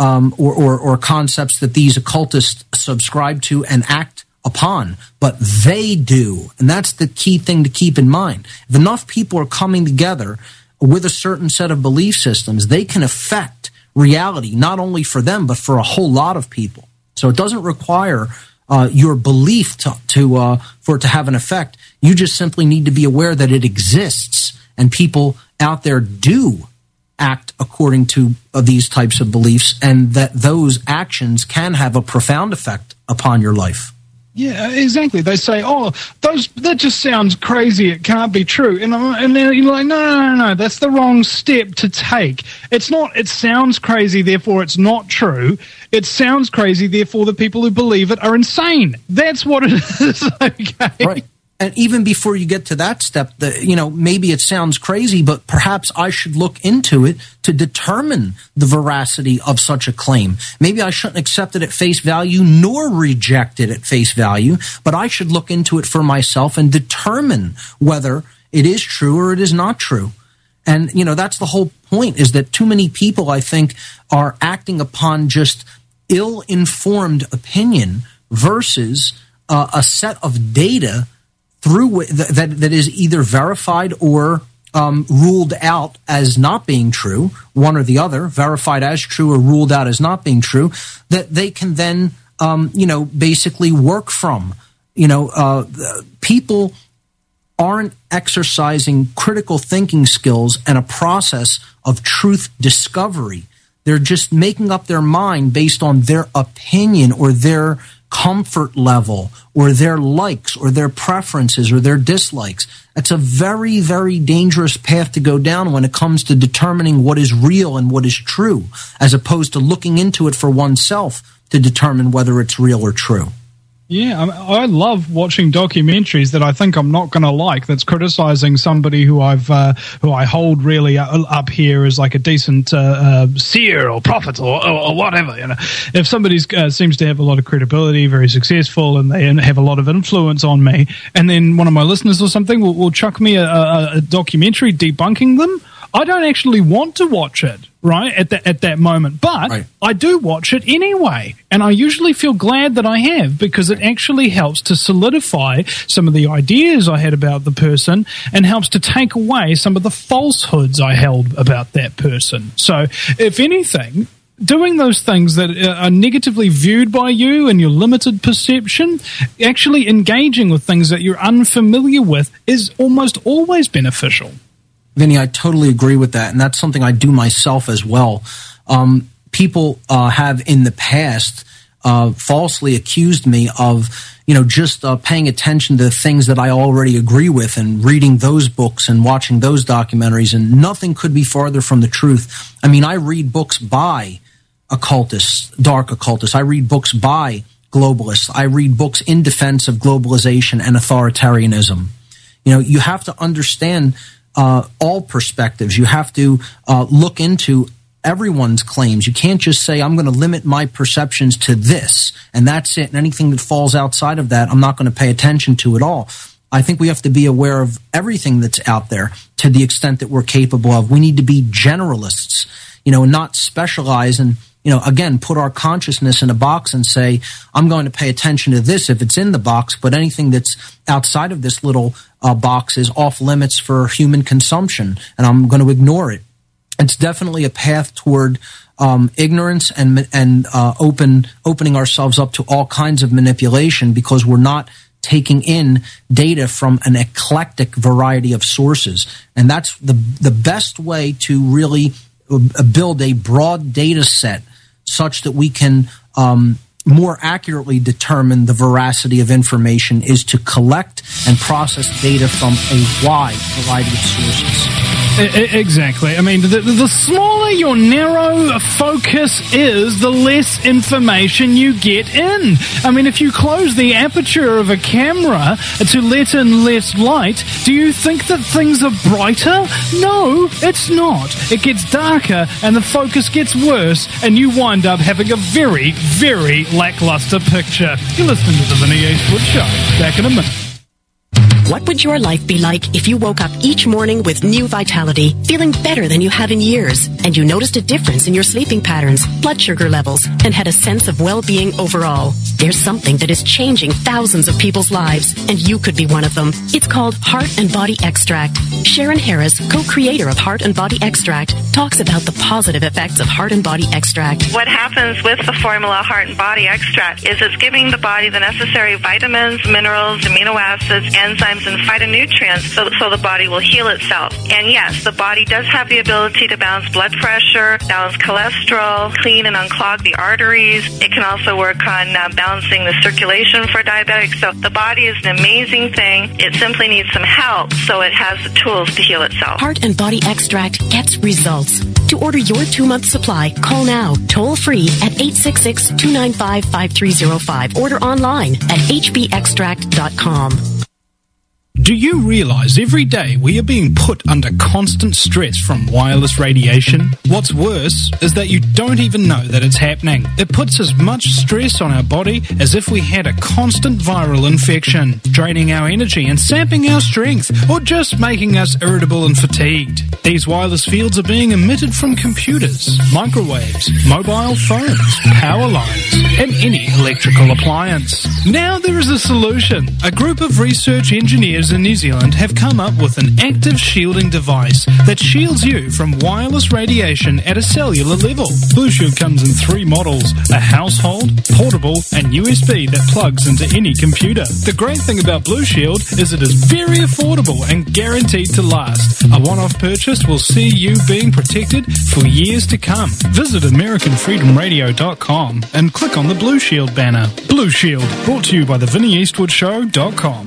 or concepts that these occultists subscribe to and act upon, but they do. And that's the key thing to keep in mind. If enough people are coming together with a certain set of belief systems, they can affect reality, not only for them, but for a whole lot of people. So it doesn't require your belief for it to have an effect. You just simply need to be aware that it exists, and people out there do act according to these types of beliefs, and that those actions can have a profound effect upon your life. Yeah, exactly. They say, "Oh, that just sounds crazy. It can't be true." And then you're like, "No, that's the wrong step to take. It's not. It sounds crazy, therefore it's not true. It sounds crazy, therefore the people who believe it are insane. That's what it is." Okay. Right. And even before you get to that step, maybe it sounds crazy, but perhaps I should look into it to determine the veracity of such a claim. Maybe I shouldn't accept it at face value nor reject it at face value, but I should look into it for myself and determine whether it is true or it is not true. And, that's the whole point, is that too many people, I think, are acting upon just ill-informed opinion versus a set of data through that is either verified or ruled out as not being true, one or the other, verified as true or ruled out as not being true, that they can then, basically work from. People aren't exercising critical thinking skills and a process of truth discovery. They're just making up their mind based on their opinion or their comfort level or their likes or their preferences or their dislikes. It's a very, very dangerous path to go down when it comes to determining what is real and what is true, as opposed to looking into it for oneself to determine whether it's real or true. Yeah, I love watching documentaries that I think I'm not going to like, that's criticizing somebody who I hold really up here as like a decent seer or prophet or whatever. If somebody seems to have a lot of credibility, very successful, and they have a lot of influence on me, and then one of my listeners or something will chuck me a documentary debunking them, I don't actually want to watch it, right, at that moment. But right. I do watch it anyway. And I usually feel glad that I have, because it actually helps to solidify some of the ideas I had about the person and helps to take away some of the falsehoods I held about that person. So, if anything, doing those things that are negatively viewed by you and your limited perception, actually engaging with things that you're unfamiliar with is almost always beneficial. Vinny, I totally agree with that, and that's something I do myself as well. People have in the past falsely accused me of, just paying attention to things that I already agree with and reading those books and watching those documentaries, and nothing could be farther from the truth. I mean, I read books by occultists, dark occultists. I read books by globalists. I read books in defense of globalization and authoritarianism. You have to understand all perspectives. You have to look into everyone's claims. You can't just say, I'm going to limit my perceptions to this, and that's it. And anything that falls outside of that, I'm not going to pay attention to at all. I think we have to be aware of everything that's out there to the extent that we're capable of. We need to be generalists, and not specialize and, again, put our consciousness in a box and say, I'm going to pay attention to this if it's in the box, but anything that's outside of this little box is off limits for human consumption, and I'm going to ignore it. It's definitely a path toward ignorance and opening ourselves up to all kinds of manipulation, because we're not taking in data from an eclectic variety of sources. And that's the best way to really build a broad data set such that we can more accurately determine the veracity of information, is to collect and process data from a wide variety of sources. Exactly. I mean, the smaller your narrow focus is, the less information you get in. I mean, if you close the aperture of a camera to let in less light, do you think that things are brighter? No, it's not. It gets darker and the focus gets worse, and you wind up having a very, very lackluster picture. You're listening to the Vinny Eastwood Show. Back in a minute. What would your life be like if you woke up each morning with new vitality, feeling better than you have in years, and you noticed a difference in your sleeping patterns, blood sugar levels, and had a sense of well-being overall? There's something that is changing thousands of people's lives, and you could be one of them. It's called Heart and Body Extract. Sharon Harris, co-creator of Heart and Body Extract, talks about the positive effects of Heart and Body Extract. What happens with the formula Heart and Body Extract is it's giving the body the necessary vitamins, minerals, amino acids, enzymes, and phytonutrients so the body will heal itself. And yes, the body does have the ability to balance blood pressure, balance cholesterol, clean and unclog the arteries. It can also work on balancing the circulation for diabetics. So the body is an amazing thing. It simply needs some help, so it has the tools to heal itself. Heart and Body Extract gets results. To order your 2-month supply, call now, toll free at 866-295-5305. Order online at hbextract.com. Do you realize every day we are being put under constant stress from wireless radiation? What's worse is that you don't even know that it's happening. It puts as much stress on our body as if we had a constant viral infection, draining our energy and sapping our strength, or just making us irritable and fatigued. These wireless fields are being emitted from computers, microwaves, mobile phones, power lines, and any electrical appliance. Now there is a solution. A group of research engineers in New Zealand have come up with an active shielding device that shields you from wireless radiation at a cellular level. Blue Shield comes in 3 models: a household, portable, and USB that plugs into any computer. The great thing about Blue Shield is it is very affordable and guaranteed to last. A one-off purchase will see you being protected for years to come. Visit AmericanFreedomRadio.com and click on the Blue Shield banner. Blue Shield, brought to you by the VinnyEastwoodShow.com.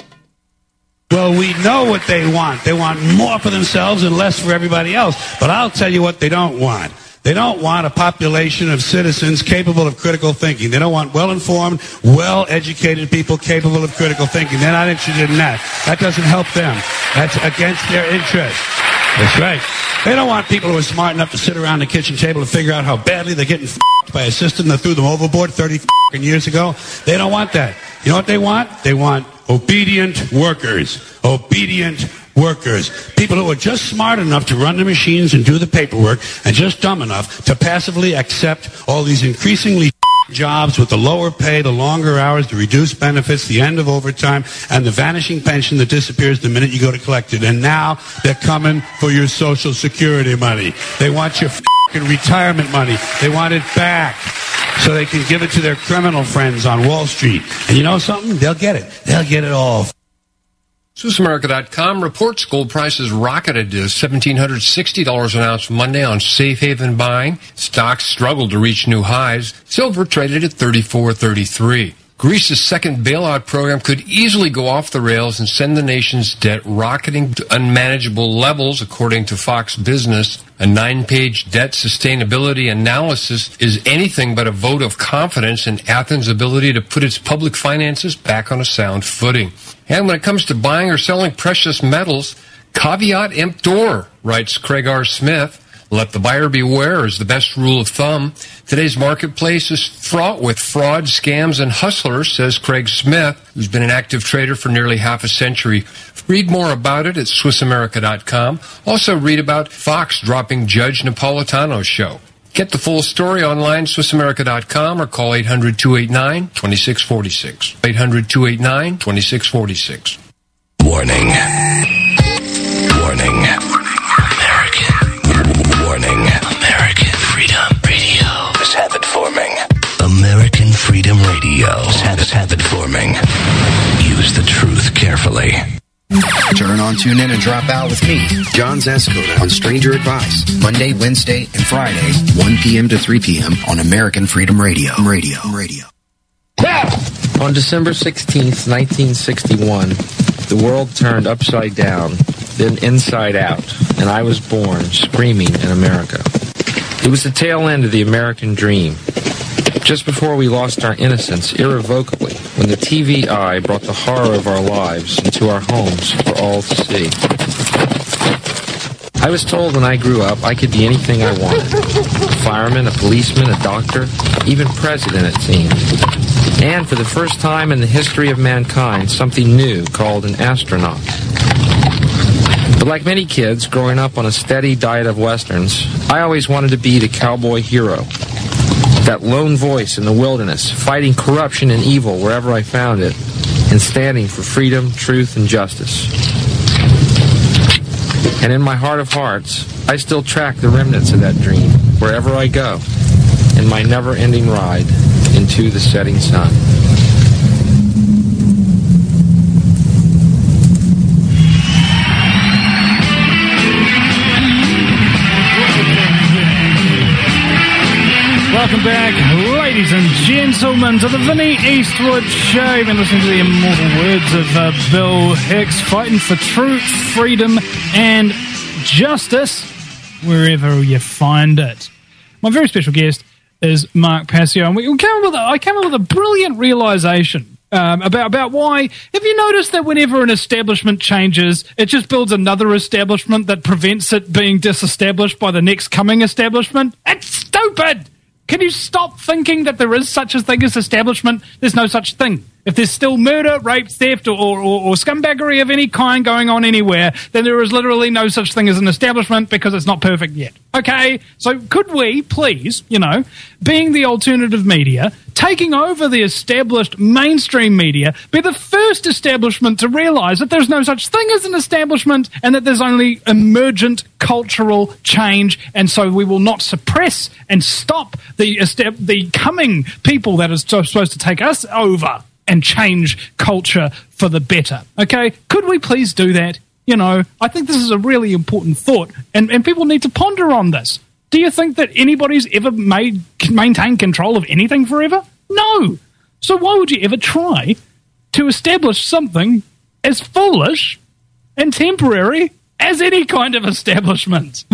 Well, we know what they want. They want more for themselves and less for everybody else. But I'll tell you what they don't want. They don't want a population of citizens capable of critical thinking. They don't want well-informed, well-educated people capable of critical thinking. They're not interested in that. That doesn't help them. That's against their interests. That's right. They don't want people who are smart enough to sit around the kitchen table and figure out how badly they're getting f***ed by a system that threw them overboard 30 years ago. They don't want that. You know what they want? They want obedient workers. Obedient workers. People who are just smart enough to run the machines and do the paperwork and just dumb enough to passively accept all these increasingly jobs with the lower pay, the longer hours, the reduced benefits, the end of overtime, and the vanishing pension that disappears the minute you go to collect it. And now they're coming for your Social Security money. They want your f***ing retirement money. They want it back so they can give it to their criminal friends on Wall Street. And you know something? They'll get it. They'll get it all. SwissAmerica.com reports gold prices rocketed to $1,760 an ounce Monday on safe haven buying. Stocks struggled to reach new highs. Silver traded at $34.33. Greece's second bailout program could easily go off the rails and send the nation's debt rocketing to unmanageable levels, according to Fox Business. A 9-page debt sustainability analysis is anything but a vote of confidence in Athens' ability to put its public finances back on a sound footing. And when it comes to buying or selling precious metals, caveat emptor, writes Craig R. Smith. Let the buyer beware is the best rule of thumb. Today's marketplace is fraught with fraud, scams, and hustlers, says Craig Smith, who's been an active trader for nearly half a century. Read more about it at SwissAmerica.com. Also read about Fox dropping Judge Napolitano's show. Get the full story online, SwissAmerica.com, or call 800-289-2646. 800-289-2646. Warning. Warning. Warning. American Freedom Radio is habit forming. American Freedom Radio is habit forming. Use the truth carefully. Turn on, tune in, and drop out with me, John Zascoda, on Stranger Advice, Monday, Wednesday, and Friday, 1 p.m. to 3 p.m. on American Freedom Radio. On December 16th, 1961, the world turned upside down, then inside out, and I was born screaming in America. It was the tail end of the American dream. Just before we lost our innocence irrevocably, when the TV eye brought the horror of our lives into our homes for all to see. I was told when I grew up I could be anything I wanted. A fireman, a policeman, a doctor, even president, it seemed. And for the first time in the history of mankind, something new called an astronaut. But like many kids growing up on a steady diet of westerns, I always wanted to be the cowboy hero. That lone voice in the wilderness, fighting corruption and evil wherever I found it, and standing for freedom, truth, and justice. And in my heart of hearts, I still track the remnants of that dream wherever I go, in my never-ending ride into the setting sun. Welcome back, ladies and gentlemen, to the Vinny Eastwood Show. You've been listening to the immortal words of Bill Hicks, fighting for truth, freedom, and justice wherever you find it. My very special guest is Mark Passio, and I came up with a brilliant realization about why. Have you noticed that whenever an establishment changes, it just builds another establishment that prevents it being disestablished by the next coming establishment? It's stupid! Can you stop thinking that there is such a thing as establishment? There's no such thing. If there's still murder, rape, theft, or scumbaggery of any kind going on anywhere, then there is literally no such thing as an establishment because it's not perfect yet. Okay? So could we, please, being the alternative media, taking over the established mainstream media, be the first establishment to realise that there's no such thing as an establishment and that there's only emergent cultural change, and so we will not suppress and stop the coming people that is supposed to take us over and change culture for the better. Okay? Could we please do that? I think this is a really important thought, and people need to ponder on this. Do you think that anybody's ever maintained control of anything forever? No. So why would you ever try to establish something as foolish and temporary as any kind of establishment?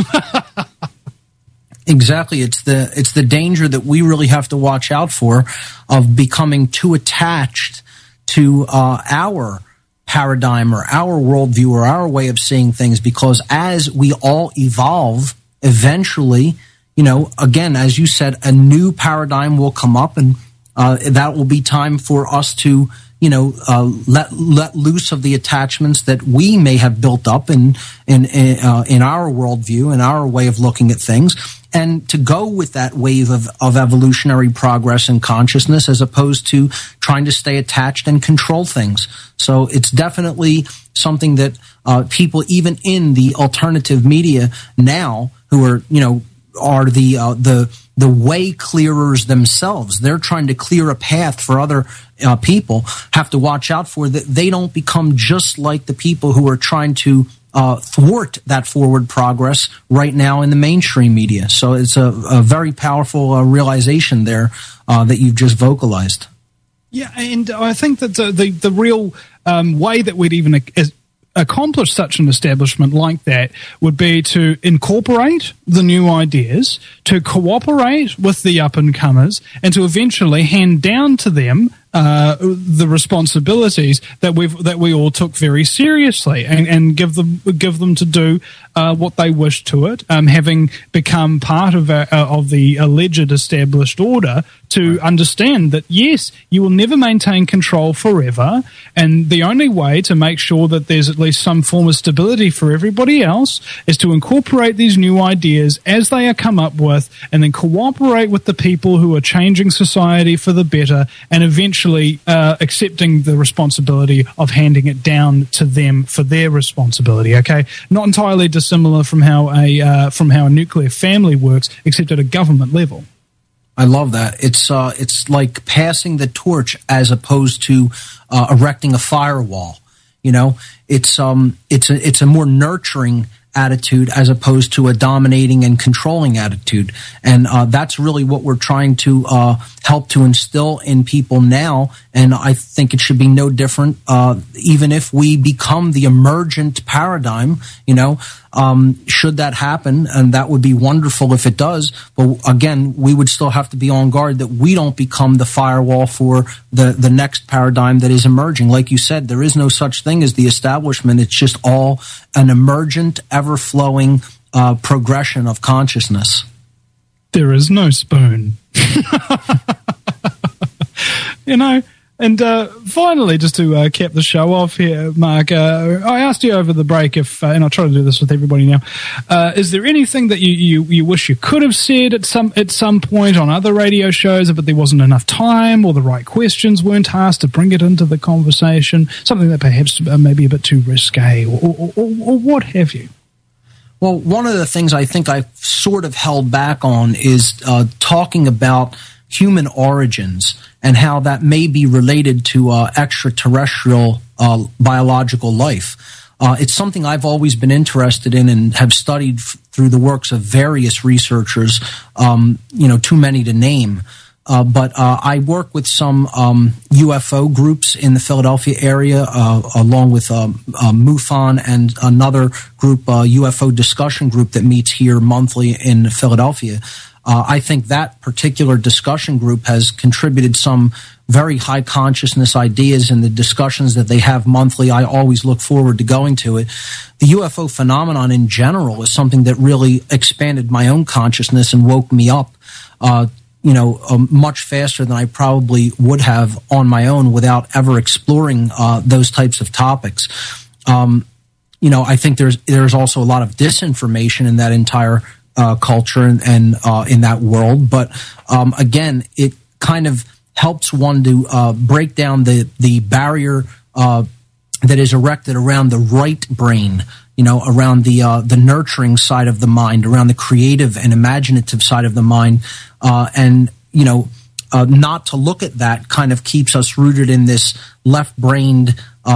Exactly. It's the danger that we really have to watch out for, of becoming too attached to our paradigm or our worldview or our way of seeing things, because as we all evolve, eventually, again, as you said, a new paradigm will come up, and that will be time for us to let loose of the attachments that we may have built up in our worldview and our way of looking at things, and to go with that wave of evolutionary progress and consciousness, as opposed to trying to stay attached and control things. So it's definitely something that people, even in the alternative media now, who are the way clearers themselves, they're trying to clear a path for other people, have to watch out for that they don't become just like the people who are trying to thwart that forward progress right now in the mainstream media. So it's a very powerful realization there that you've just vocalized. Yeah, and I think that the real way that we'd even accomplish such an establishment like that would be to incorporate the new ideas, to cooperate with the up-and-comers, and to eventually hand down to them the responsibilities that we all took very seriously, and give them to do what they wish to it, having become part of the alleged established order, to understand that yes, you will never maintain control forever, and the only way to make sure that there's at least some form of stability for everybody else is to incorporate these new ideas as they are come up with, and then cooperate with the people who are changing society for the better, and eventually accepting the responsibility of handing it down to them for their responsibility. Okay, not entirely dissimilar from how a nuclear family works, except at a government level. I love that. It's like passing the torch as opposed to erecting a firewall. It's a more nurturing attitude as opposed to a dominating and controlling attitude, and that's really what we're trying to help to instill in people now. And I think it should be no different, even if we become the emergent paradigm. Should that happen, and that would be wonderful if it does. But again, we would still have to be on guard that we don't become the firewall for the next paradigm that is emerging. Like you said, there is no such thing as the establishment. It's just all an emergent, ever-flowing progression of consciousness. There is no spoon. And finally, just to cap the show off here, Mark, I asked you over the break if, and I'll try to do this with everybody now, is there anything that you wish you could have said at some point on other radio shows, but there wasn't enough time or the right questions weren't asked to bring it into the conversation, something that perhaps maybe a bit too risque or what have you? Well, one of the things I think I've sort of held back on is talking about human origins and how that may be related to extraterrestrial biological life. It's something I've always been interested in and have studied through the works of various researchers, too many to name. But I work with some UFO groups in the Philadelphia area, along with MUFON and another group, UFO discussion group that meets here monthly in Philadelphia. I think that particular discussion group has contributed some very high consciousness ideas in the discussions that they have monthly. I always look forward to going to it. The UFO phenomenon in general is something that really expanded my own consciousness and woke me up much faster than I probably would have on my own without ever exploring those types of topics. I think there's also a lot of disinformation in that entire culture and in that world. But again, it kind of helps one to break down the barrier that is erected around the right brain, around the nurturing side of the mind, around the creative and imaginative side of the mind, not to look at that kind of keeps us rooted in this left-brained,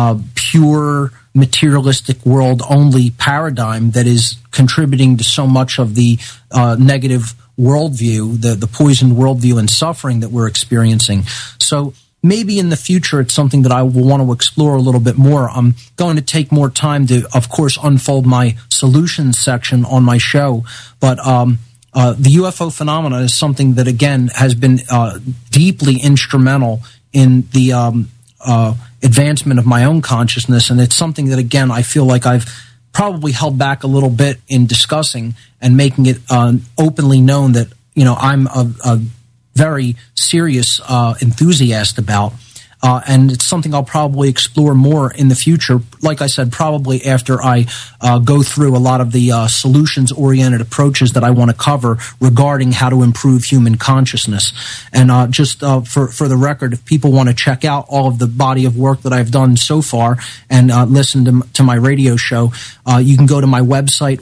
pure, materialistic world-only paradigm that is contributing to so much of the negative worldview, the poisoned worldview and suffering that we're experiencing. So maybe in the future it's something that I will want to explore a little bit more. I'm going to take more time to, of course, unfold my solutions section on my show, but the UFO phenomena is something that, again, has been deeply instrumental in the advancement of my own consciousness, and it's something that, again, I feel like I've probably held back a little bit in discussing and making it openly known that, I'm a very serious enthusiast about. And it's something I'll probably explore more in the future. Like I said, probably after I go through a lot of the solutions-oriented approaches that I want to cover regarding how to improve human consciousness. And just for the record, if people want to check out all of the body of work that I've done so far and listen to my radio show, you can go to my website,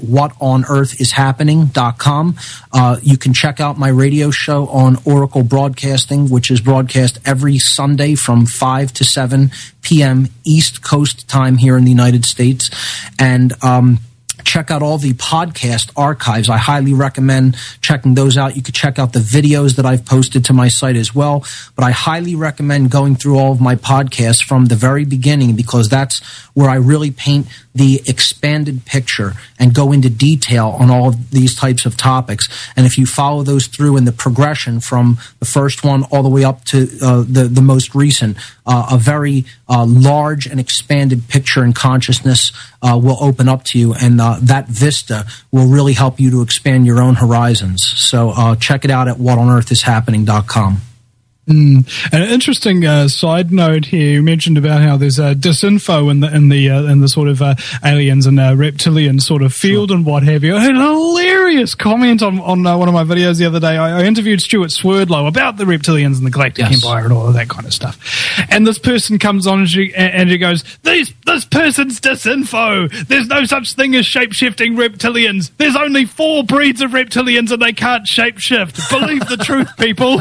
whatonearthishappening.com. You can check out my radio show on Oracle Broadcasting, which is broadcast every Sunday from 5 to 7 p.m. East Coast time here in the United States. And check out all the podcast archives. I highly recommend checking those out. You could check out the videos that I've posted to my site as well. But I highly recommend going through all of my podcasts from the very beginning, because that's where I really paint the expanded picture and go into detail on all of these types of topics. And if you follow those through in the progression from the first one all the way up to the most recent, a very large and expanded picture and consciousness will open up to you, and that vista will really help you to expand your own horizons. So check it out at whatonearthishappening.com. An interesting side note here. You mentioned about how there's disinfo in the sort of aliens and reptilian sort of field and what have you. I had a hilarious comment on one of my videos the other day. I interviewed Stuart Swerdlow about the reptilians and the Galactic Empire and all of that kind of stuff. And this person comes on and she goes, "This person's disinfo. There's no such thing as shape-shifting reptilians. There's only 4 breeds of reptilians and they can't shape-shift. Believe the truth, people."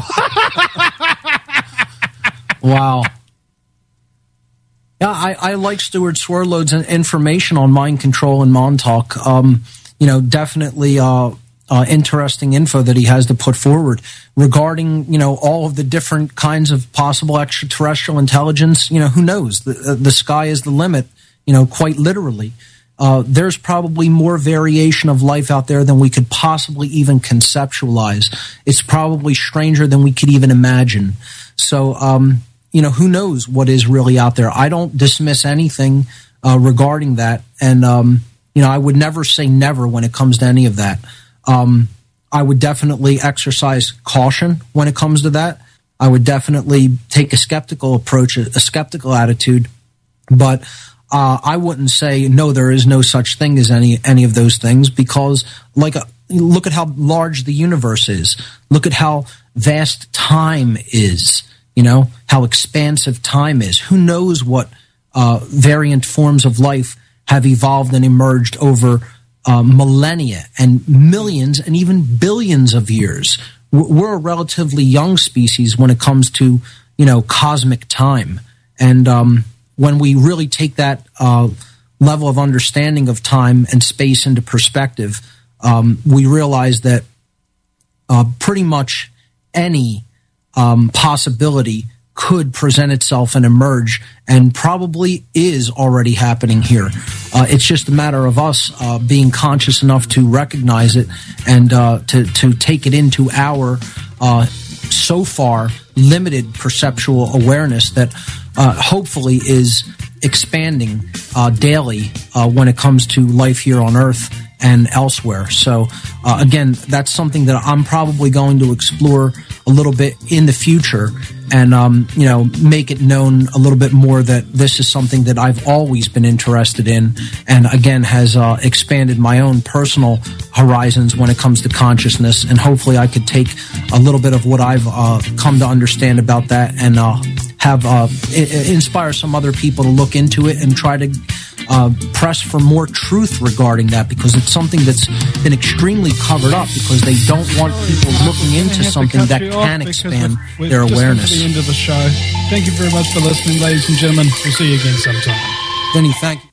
Wow. Yeah, I like Stuart Swerdlow's information on mind control and Montauk. Definitely interesting info that he has to put forward regarding, all of the different kinds of possible extraterrestrial intelligence. Who knows? The sky is the limit, quite literally. There's probably more variation of life out there than we could possibly even conceptualize. It's probably stranger than we could even imagine. So, who knows what is really out there? I don't dismiss anything regarding that. And, I would never say never when it comes to any of that. I would definitely exercise caution when it comes to that. I would definitely take a skeptical approach, a skeptical attitude. But I wouldn't say, no, there is no such thing as any of those things, because look at how large the universe is. Look at how vast time is, how expansive time is. Who knows what variant forms of life have evolved and emerged over millennia and millions and even billions of years. We're a relatively young species when it comes to, cosmic time. And when we really take that level of understanding of time and space into perspective, we realize that pretty much any possibility could present itself and emerge, and probably is already happening here. It's just a matter of us being conscious enough to recognize it and to take it into our so far limited perceptual awareness that hopefully is expanding daily when it comes to life here on Earth and elsewhere. So, again, that's something that I'm probably going to explore a little bit in the future and, make it known a little bit more that this is something that I've always been interested in and, again, has expanded my own personal horizons when it comes to consciousness. And hopefully I could take a little bit of what I've come to understand about that and have inspire some other people to look into it and try to press for more truth regarding that, because it's something that's been extremely covered up because they don't want people looking into something that can expand their awareness. Just come to the end of the show. Thank you very much for listening, ladies and gentlemen. We'll see you again sometime. Vinny, thank you.